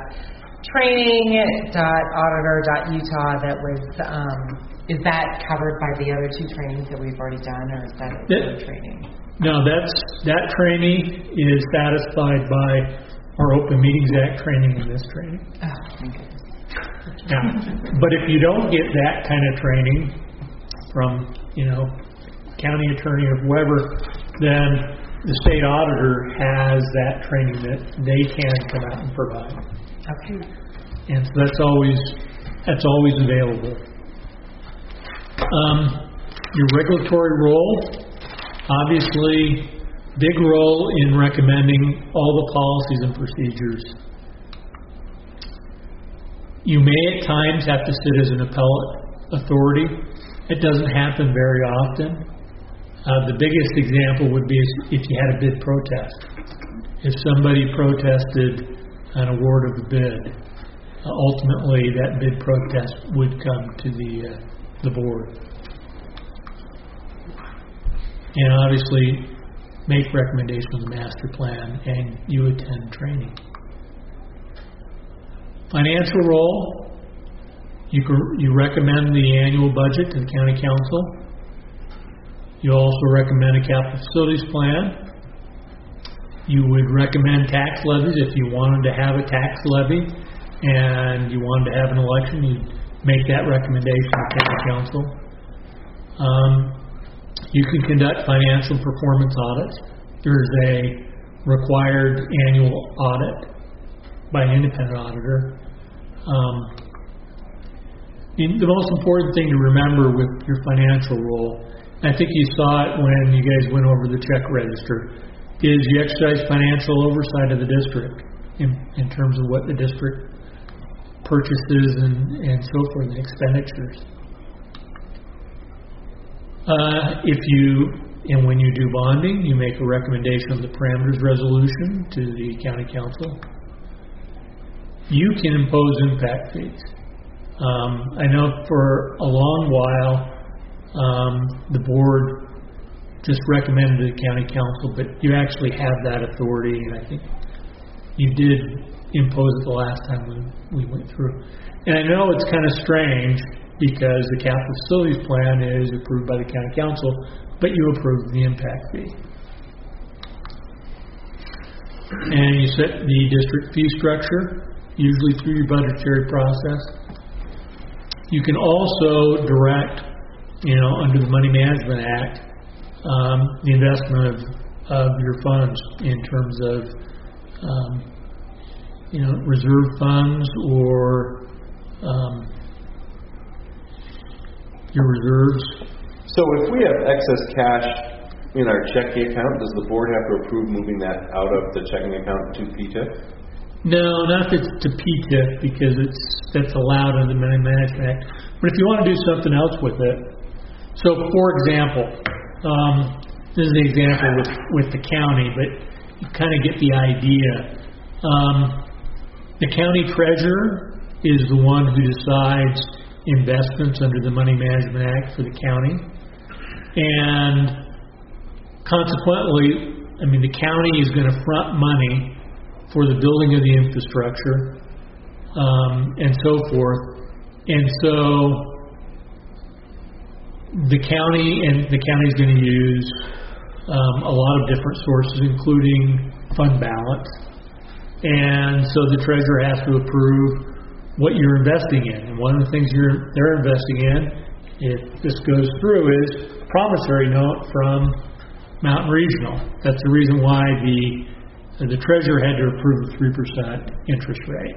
training.auditor.utah that was, is that covered by the other two trainings that we've already done, or is that a training? No, that training is satisfied by our Open Meetings Act training and this training. Oh, okay. Now, but if you don't get that kind of training from, county attorney or whoever, then the state auditor has that training that they can come out and provide. Okay. And so that's always available. Your regulatory role, obviously, big role in recommending all the policies and procedures. You may at times have to sit as an appellate authority. It doesn't happen very often. The biggest example would be if you had a bid protest. If somebody protested an award of a bid, ultimately that bid protest would come to the board. And obviously make recommendations on the master plan, and you attend training. Financial role, you recommend the annual budget to the county council. You also recommend a capital facilities plan. You would recommend tax levies if you wanted to have a tax levy and you wanted to have an election. make that recommendation to county council. You can conduct financial performance audits. There's a required annual audit by an independent auditor. The most important thing to remember with your financial role, and I think you saw it when you guys went over the check register, is you exercise financial oversight of the district in terms of what the district purchases and so forth, and expenditures. When you do bonding, you make a recommendation of the parameters resolution to the county council. You can impose impact fees. I know for a long while the board just recommended to the county council, but you actually have that authority, and I think you did impose it the last time we went through. And I know it's kind of strange because the capital facilities plan is approved by the county council, but you approved the impact fee. And you set the district fee structure, usually through your budgetary process. You can also direct, under the Money Management Act, the investment of your funds in terms of, reserve funds or your reserves. So if we have excess cash in our checking account, does the board have to approve moving that out of the checking account to PTIF? No, not to PTIF, because that's allowed under the Money Management Act. But if you want to do something else with it, so for example, this is an example with the county, but you kind of get the idea. The county treasurer is the one who decides investments under the Money Management Act for the county. And consequently, the county is going to front money for the building of the infrastructure and so forth. And so the county is going to use a lot of different sources, including fund balance. And so the treasurer has to approve what you're investing in. And one of the things they're investing in, if this goes through, is a promissory note from Mountain Regional. That's the reason why the treasurer had to approve a 3% interest rate.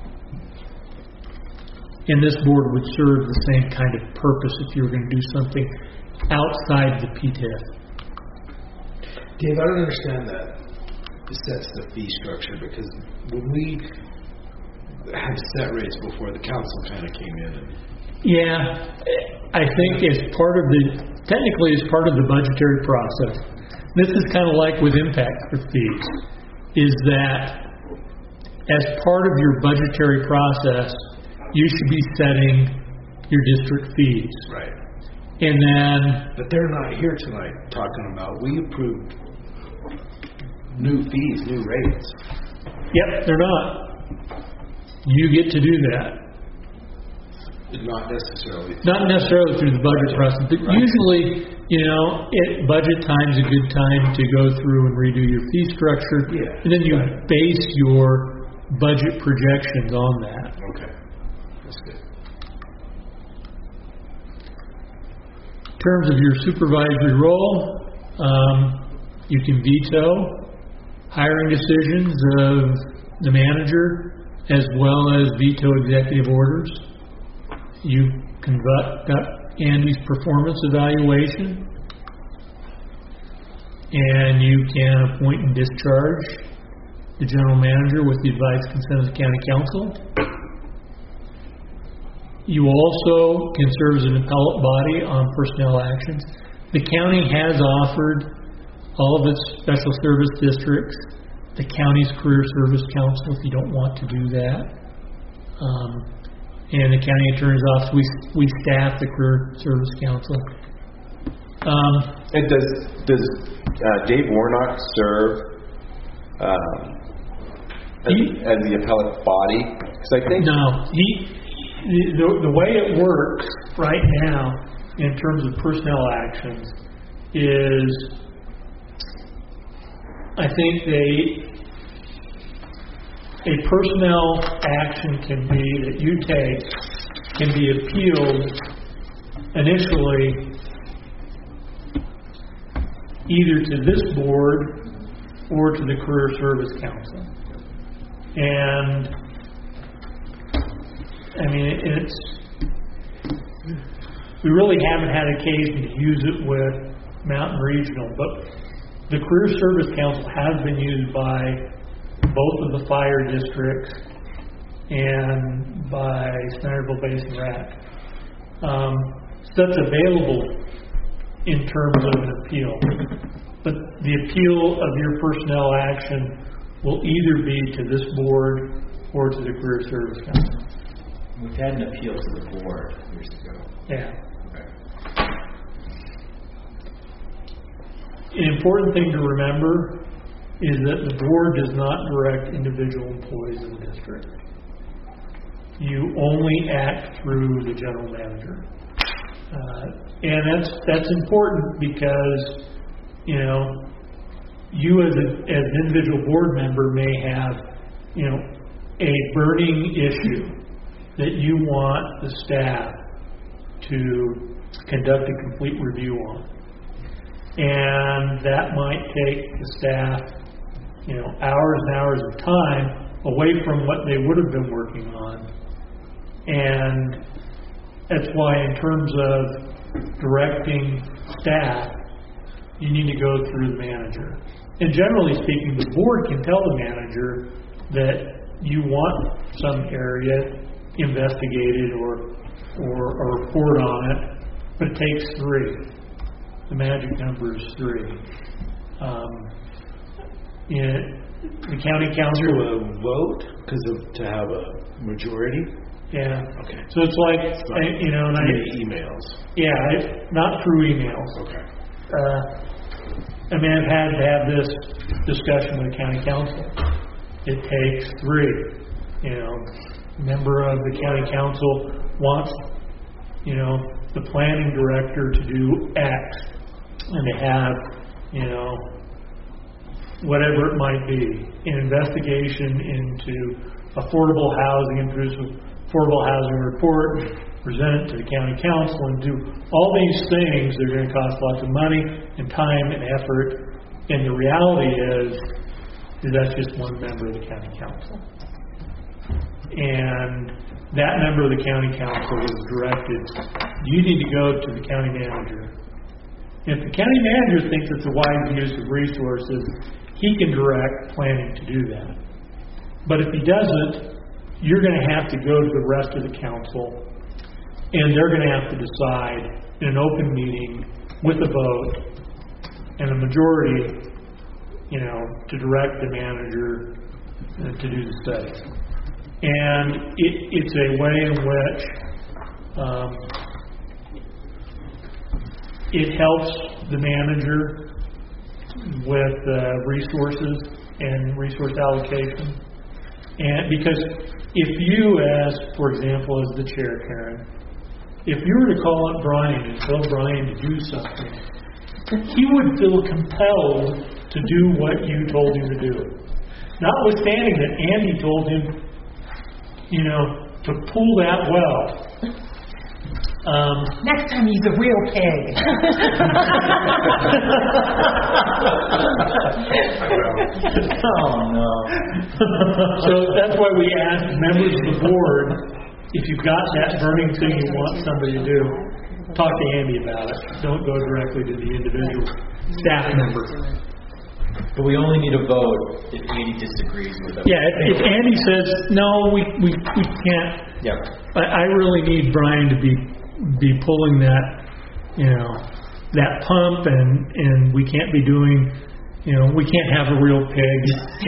And this board would serve the same kind of purpose if you were going to do something outside the PTIF. Dave, I don't understand that. It sets the fee structure, because when we had set rates before, the council kind of came in and... Yeah, I think technically as part of the budgetary process, this is kind of like with impact fees, is that as part of your budgetary process, you should be setting your district fees. Right. And then... But they're not here tonight talking about, we approved new fees, new rates. Yep, they're not. You get to do that. Not necessarily through the budget process, but right. Usually, budget time's a good time to go through and redo your fee structure, and then you base your budget projections on that. Okay, that's good. In terms of your supervisory role, you can veto hiring decisions of the manager as well as veto executive orders. You conduct Andy's performance evaluation, and you can appoint and discharge the general manager with the advice and consent of the county council. You also can serve as an appellate body on personnel actions. The county has offered all of its special service districts the county's career service council if you don't want to do that. And the county attorney's office, we staff the career service council. And does Dave Warnock serve as the appellate body? Because I think the way it works right now in terms of personnel actions is, I think a personnel action can be that you take can be appealed initially either to this board or to the Career Service Council. And I mean, we really haven't had occasion to use it with Mountain Regional, but the Career Service Council has been used by both of the fire districts and by Snyderville Basin RAC. So that's available in terms of an appeal. But the appeal of your personnel action will either be to this board or to the Career Service Council. We've had an appeal to the board years ago. Yeah. An important thing to remember is that the board does not direct individual employees of the district. You only act through the general manager. And that's important because, you know, you as an individual board member may have, you know, a burning issue that you want the staff to conduct a complete review on. And that might take the staff, you know, hours and hours of time away from what they would have been working on. And that's why in terms of directing staff, you need to go through the manager. And generally speaking, the board can tell the manager that you want some area investigated or report on it, but it takes 3. The magic number is 3. The county council a vote to have a majority. Yeah. Okay. So it's like, you know, and emails. Yeah, not through emails. Okay. I mean, I've had to have this discussion with the county council. It takes 3. You know, a member of the county council wants, you know, the planning director to do X and to have, you know, whatever it might be, an investigation into affordable housing and produce an affordable housing report, present it to the county council, and do all these things. They're going to cost lots of money and time and effort. And the reality is that's just one member of the county council. And that member of the county council is directed, you need to go to the county manager. If the county manager thinks it's a wise use of resources, he can direct planning to do that. But if he doesn't, you're going to have to go to the rest of the council, and they're going to have to decide in an open meeting with a vote and a majority, you know, to direct the manager to do the study. And it's a way in which it helps the manager with resources and resource allocation. And because if you, as for example, as the chair, Karen, if you were to call up Brian and tell Brian to do something, he would feel compelled to do what you told him to do. Notwithstanding that Andy told him, you know, to pull that well. Next time use a real pig. Oh no. So that's why we ask members of the board, if you've got that burning thing you want somebody to do, talk to Andy about it. Don't go directly to the individual staff member. But we only need a vote if Andy disagrees with it. Yeah, if Andy says, no, we can't. Yep. I really need Brian to be pulling that, you know, that pump, and we can't be doing, you know, we can't have a real pig.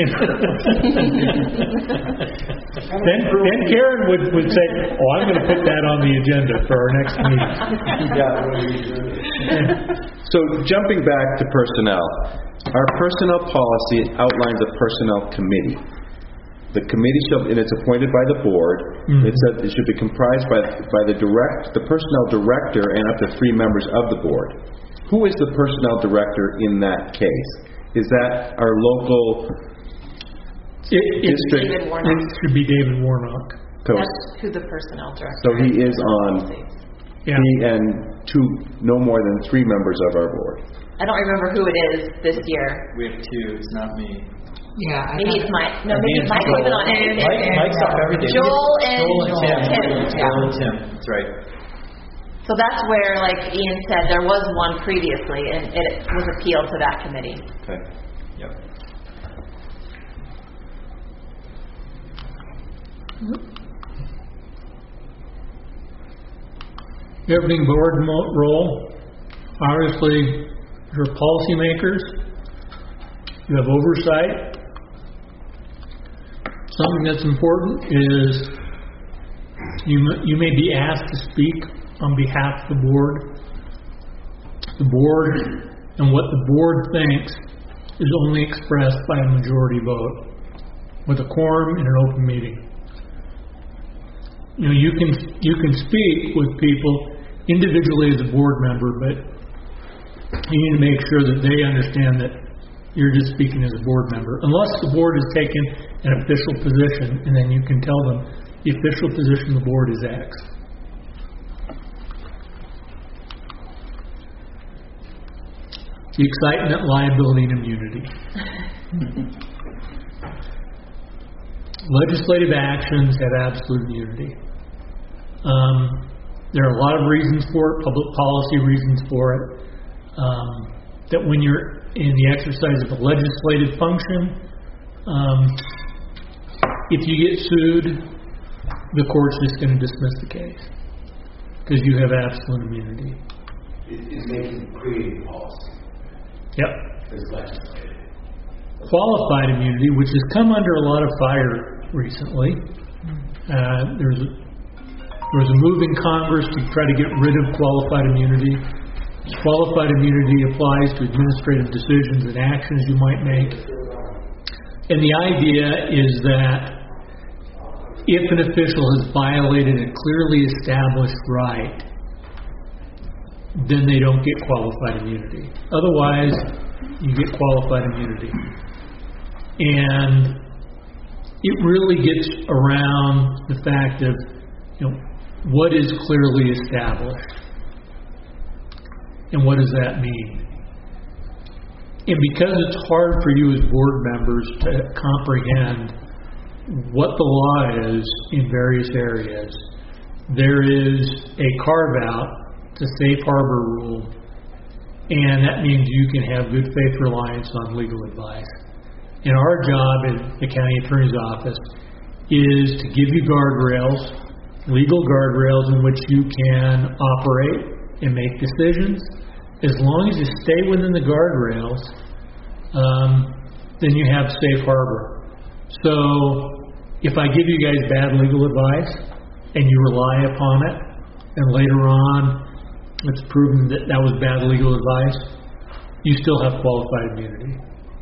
then Karen would say, oh, I'm going to put that on the agenda for our next meeting. So jumping back to personnel, our personnel policy outlines a personnel committee. The committee and it's appointed by the board. Mm-hmm. It said it should be comprised by the personnel director and up to 3 members of the board. Who is the personnel director in that case? Is that our local district? It should be David Warnock. So, That's who the personnel director. so he is on. Yeah. He and no more than 3 members of our board. I don't remember who it is this year. We have 2. It's not me. Yeah. Maybe it's Mike. No, I maybe think it's Mike Joel. wasn't on anything. Mike's up every day. Joel and Tim. Tim. Joel and Tim. That's right. So that's where, like Ian said, there was one previously, and it was appealed to that committee. Okay. Yep. Governing board role, obviously, you're policymakers. You have oversight. Something that's important is you may be asked to speak on behalf of the board. The board and what the board thinks is only expressed by a majority vote with a quorum in an open meeting. You can speak with people individually as a board member, but you need to make sure that they understand that you're just speaking as a board member, unless the board has taken an official position, and then you can tell them the official position of the board is X. The excitement, liability, and immunity. Legislative actions have absolute immunity. There are a lot of reasons for it, public policy reasons for it, that when you're in the exercise of a legislative function, if you get sued, the court's just going to dismiss the case because you have absolute immunity. Is making creating policy. Yep. Is legislative. Qualified immunity, which has come under a lot of fire recently. There was a move in Congress to try to get rid of qualified immunity. Qualified immunity applies to administrative decisions and actions you might make. And the idea is that if an official has violated a clearly established right, then they don't get qualified immunity. Otherwise, you get qualified immunity. And it really gets around the fact of, what is clearly established? And what does that mean? And because it's hard for you as board members to comprehend what the law is in various areas, there is a carve-out to safe harbor rule, and that means you can have good faith reliance on legal advice. And our job at the county attorney's office is to give you guardrails, legal guardrails in which you can operate and make decisions. As long as you stay within the guardrails, then you have safe harbor. So if I give you guys bad legal advice and you rely upon it, and later on it's proven that that was bad legal advice, you still have qualified immunity.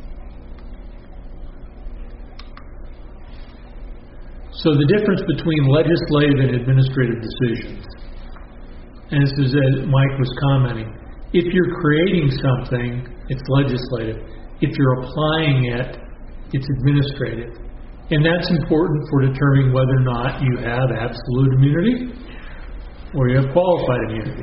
So the difference between legislative and administrative decisions, and this is as Mike was commenting, if you're creating something, it's legislative. If you're applying it, it's administrative. And that's important for determining whether or not you have absolute immunity or you have qualified immunity.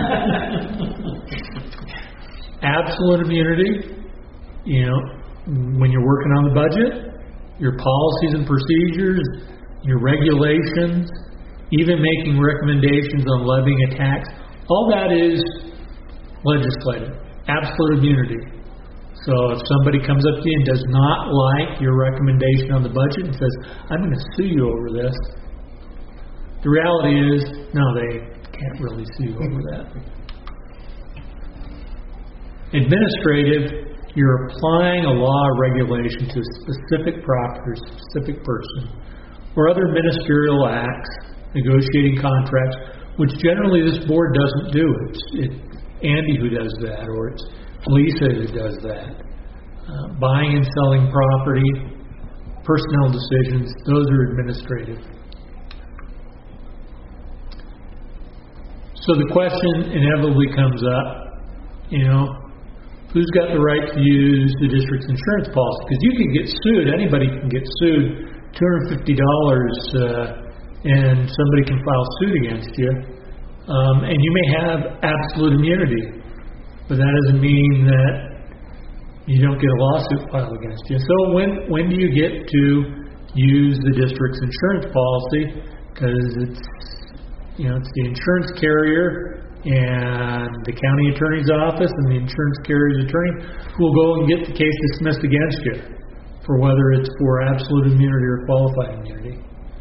Absolute immunity, when you're working on the budget, your policies and procedures, your regulations, even making recommendations on levying a tax, all that is legislative. Absolute immunity. So if somebody comes up to you and does not like your recommendation on the budget and says, I'm going to sue you over this, the reality is, no, they can't really sue you over that. Administrative, you're applying a law or regulation to a specific property or specific person, or other ministerial acts, negotiating contracts, which generally this board doesn't do. It's Andy who does that, or it's Lisa who does that. Buying and selling property, personnel decisions, those are administrative. So the question inevitably comes up, who's got the right to use the district's insurance policy? Because you can get sued, anybody can get sued, $250 and somebody can file suit against you, and you may have absolute immunity, but that doesn't mean that you don't get a lawsuit filed against you. So when do you get to use the district's insurance policy? Because it's the insurance carrier and the county attorney's office and the insurance carrier's attorney who will go and get the case dismissed against you for whether it's for absolute immunity or qualified immunity.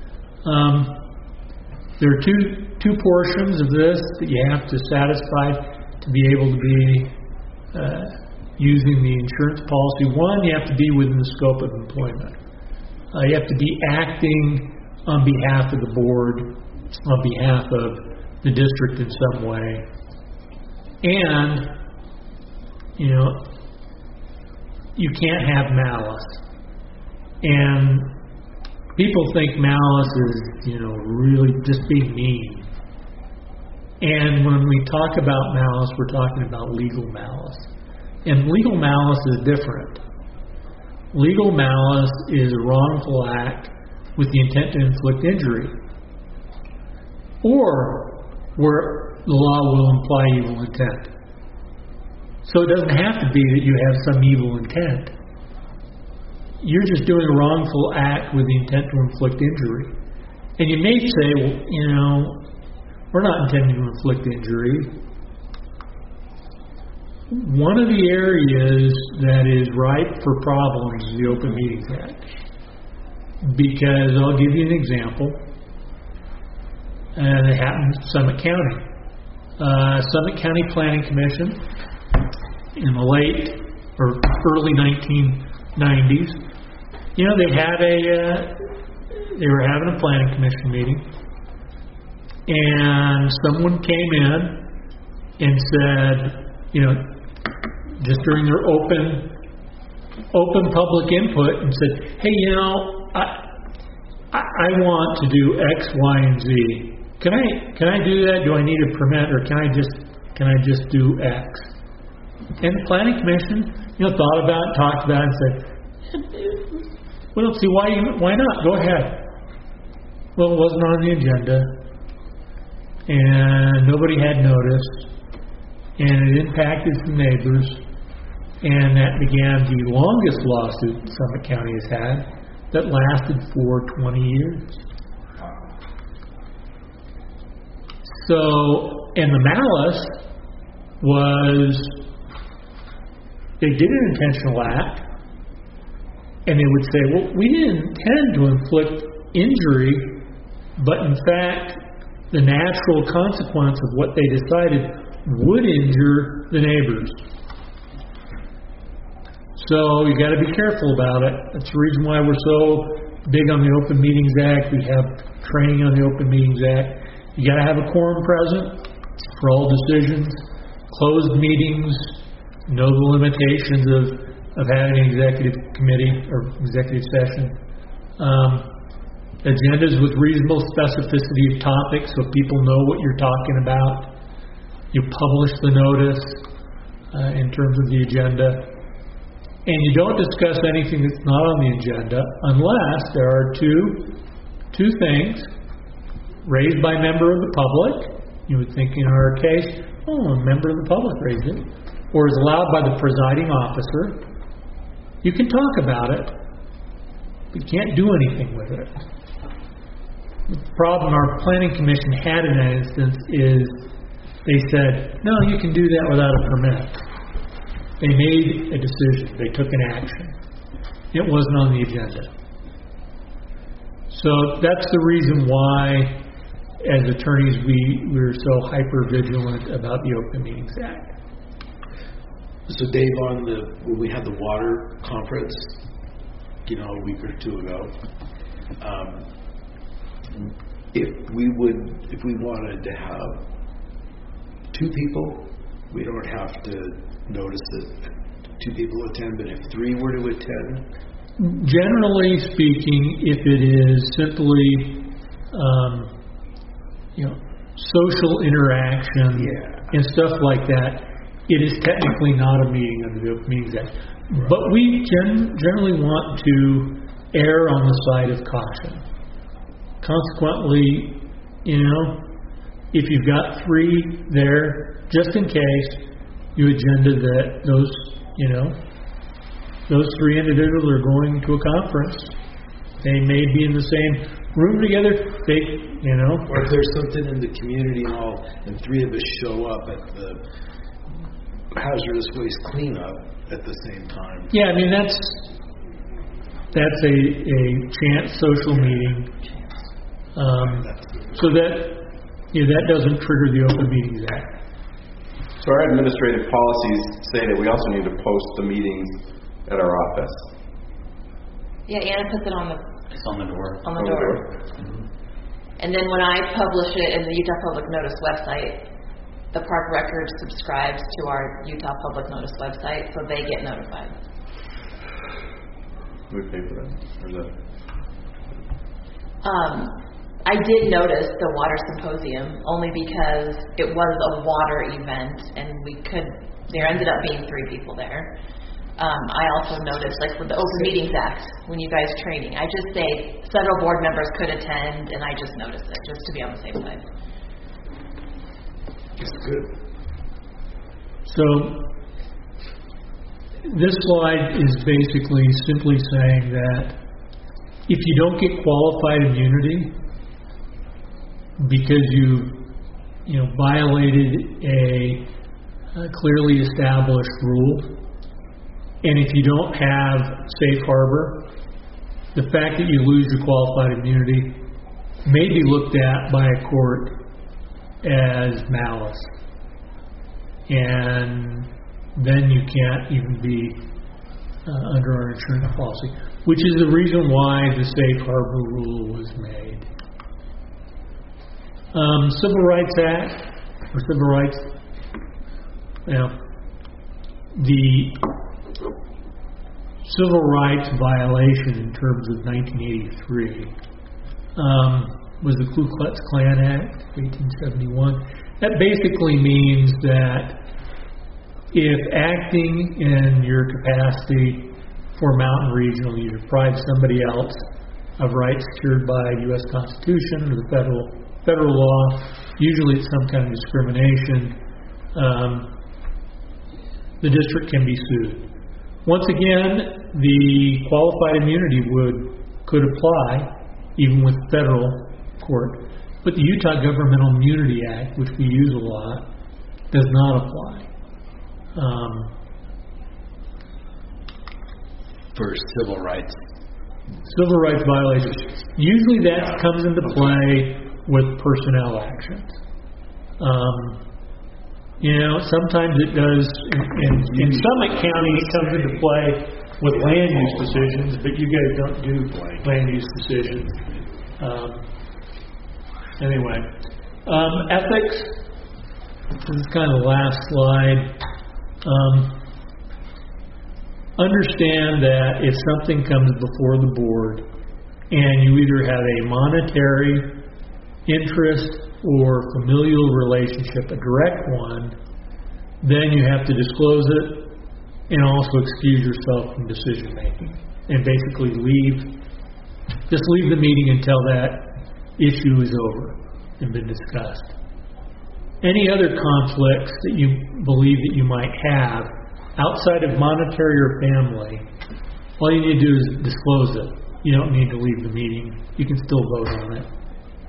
There are two portions of this that you have to satisfy to be able to be using the insurance policy. One, you have to be within the scope of employment. You have to be acting on behalf of the board, on behalf of the district in some way. And, you can't have malice. And people think malice is, really just being mean. And when we talk about malice, we're talking about legal malice. And legal malice is different. Legal malice is a wrongful act with the intent to inflict injury, or where the law will imply evil intent. So it doesn't have to be that you have some evil intent. You're just doing a wrongful act with the intent to inflict injury. And you may say, well, we're not intending to inflict injury. One of the areas that is ripe for problems is the Open Meetings Act. Because I'll give you an example, and it happened in Summit County. Summit County Planning Commission in the late or early 1990s, they were having a planning commission meeting, and someone came in and said, just during their open public input, and said, hey, I want to do X, Y, and Z. Can I do that? Do I need a permit, or can I just do X? And the planning commission, thought about it, talked about it, and said, we don't see why not. Go ahead. Well, it wasn't on the agenda, and nobody had noticed, and it impacted some neighbors, and that began the longest lawsuit Summit County has had, that lasted for 20 years. So, and the malice was, they did an intentional act, and they would say, well, we didn't intend to inflict injury, but in fact, the natural consequence of what they decided would injure the neighbors. So you got to be careful about it. That's the reason why we're so big on the Open Meetings Act. We have training on the Open Meetings Act. You got to have a quorum present for all decisions. Closed meetings, know the limitations of having an executive committee or executive session. Agendas with reasonable specificity of topics so people know what you're talking about. You publish the notice in terms of the agenda. And you don't discuss anything that's not on the agenda unless there are two things raised by a member of the public. You would think in our case, a member of the public raised it, or is allowed by the presiding officer. You can talk about it, but you can't do anything with it. The problem our planning commission had in that instance is they said, no, you can do that without a permit. They made a decision. They took an action. It wasn't on the agenda. So that's the reason why, as attorneys, we're so hyper-vigilant about the Open Meetings Act. So Dave, when we had the water conference, a week or two ago, if we wanted to have 2 people, we don't have to notice that 2 people attend, but if 3 were to attend? Generally speaking, if it is simply, social interaction and stuff like that, it is technically not a meeting under the Open Meetings Act. Right. But we generally want to err on the side of caution. consequently, if you've got 3 there, just in case, you agenda that those 3 individuals are going to a conference. They may be in the same room together. Or if there's something in the community hall and 3 of us show up at the hazardous waste cleanup at the same time. Yeah, I mean that's a chance social meeting, so that doesn't trigger the Open Meetings Act. So our administrative policies say that we also need to post the meetings at our office. Yeah, Anna puts it on the door. On the door. Mm-hmm. And then when I publish it in the Utah Public Notice website, the Park Record subscribes to our Utah Public Notice website, so they get notified. We pay for that? Or is that? I did notice the water symposium only because it was a water event, and there ended up being 3 people there. I also noticed, with the Open Meetings Act, when you guys training, I just say several board members could attend, and I just noticed it, just to be on the safe side. It's good. So this slide is basically simply saying that if you don't get qualified immunity because you violated a clearly established rule, and if you don't have safe harbor, the fact that you lose your qualified immunity may be looked at by a court as malice. And then you can't even be under our insurance policy, which is the reason why the safe harbor rule was made. Civil Rights Act, or Civil Rights, the civil rights violation in terms of 1983 was the Ku Klux Klan Act, 1871. That basically means that if acting in your capacity for Mountain Regional, you deprive somebody else of rights secured by the U.S. Constitution or the federal law, usually it's some kind of discrimination, the district can be sued. Once again, the qualified immunity could apply even with federal court, but the Utah Governmental Immunity Act, which we use a lot, does not apply. For civil rights violations. Usually that comes into play with personnel actions. Sometimes it does, in Summit County it comes into play with land use decisions, but you guys don't do land use decisions. Anyway, ethics, this is kind of the last slide. Understand that if something comes before the board and you either have a monetary interest or familial relationship, a direct one, then you have to disclose it and also excuse yourself from decision making and basically leave the meeting until that issue is over and been discussed. Any other conflicts that you believe that you might have outside of monetary or family, all you need to do is disclose it. You don't need to leave the meeting. You can still vote on it.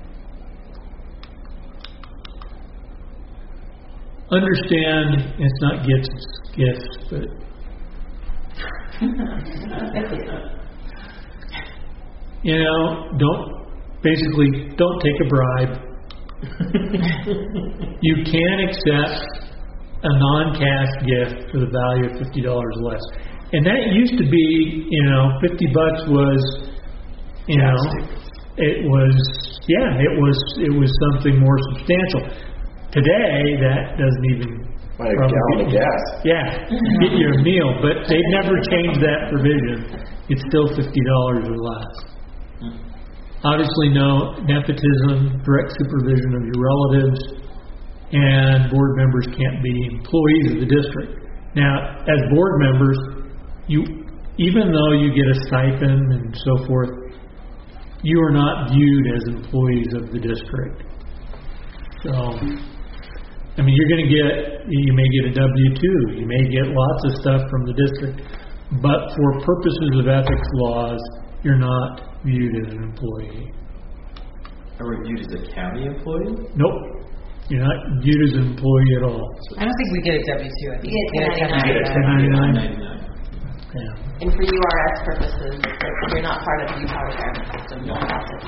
Understand it's not gifts, it's gifts, but don't take a bribe. You can accept a non-cash gift for the value of $50 less. And that used to be, $50 was, it was something more substantial. Today, that doesn't even... Like a gallon of gas. Yeah, get you a meal. But they've never changed that provision. It's still $50 or less. Obviously, no nepotism, direct supervision of your relatives, and board members can't be employees of the district. Now, as board members, even though you get a stipend and so forth, you are not viewed as employees of the district. So, I mean, you may get a W-2, you may get lots of stuff from the district, but for purposes of ethics laws, you're not viewed as an employee. Are we viewed as a county employee? Nope. You're not viewed as an employee at all. I don't think we get a W-2. I think You get we get a 1099. 1099. Yeah. And for URS purposes, if you're not part of the Utah retirement system, you'll have to,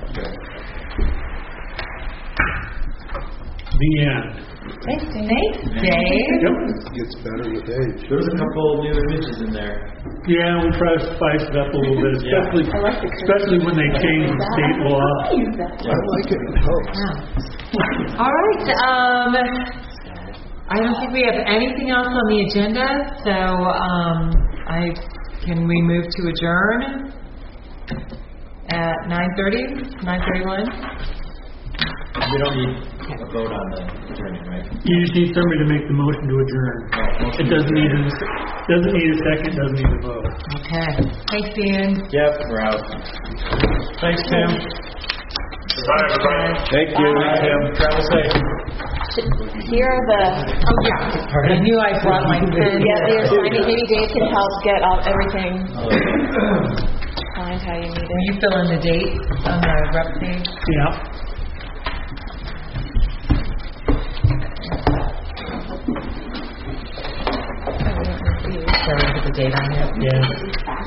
The end. Thanks, Dave. Yep. It gets better with age. There was a couple new images in there. Yeah, we try to spice it up a little bit, especially when they change the state law. I like it. It helps. All right. I don't think we have anything else on the agenda, so can we move to adjourn at 9:30, 9:31? We don't need a vote on the adjournment, right? You just need somebody to make the motion to adjourn. It doesn't need a second, doesn't need a vote. Okay. Thanks, Ian. Yep, we're out. Thanks, Tim. Bye, everybody. Thank you. Travel safe. Here are the, Oh, yeah. I knew I brought my pen. maybe Dave can help get all everything signed how you need Will you fill in the date on the rep page? Yeah. Sorry, put the date on here. Yeah.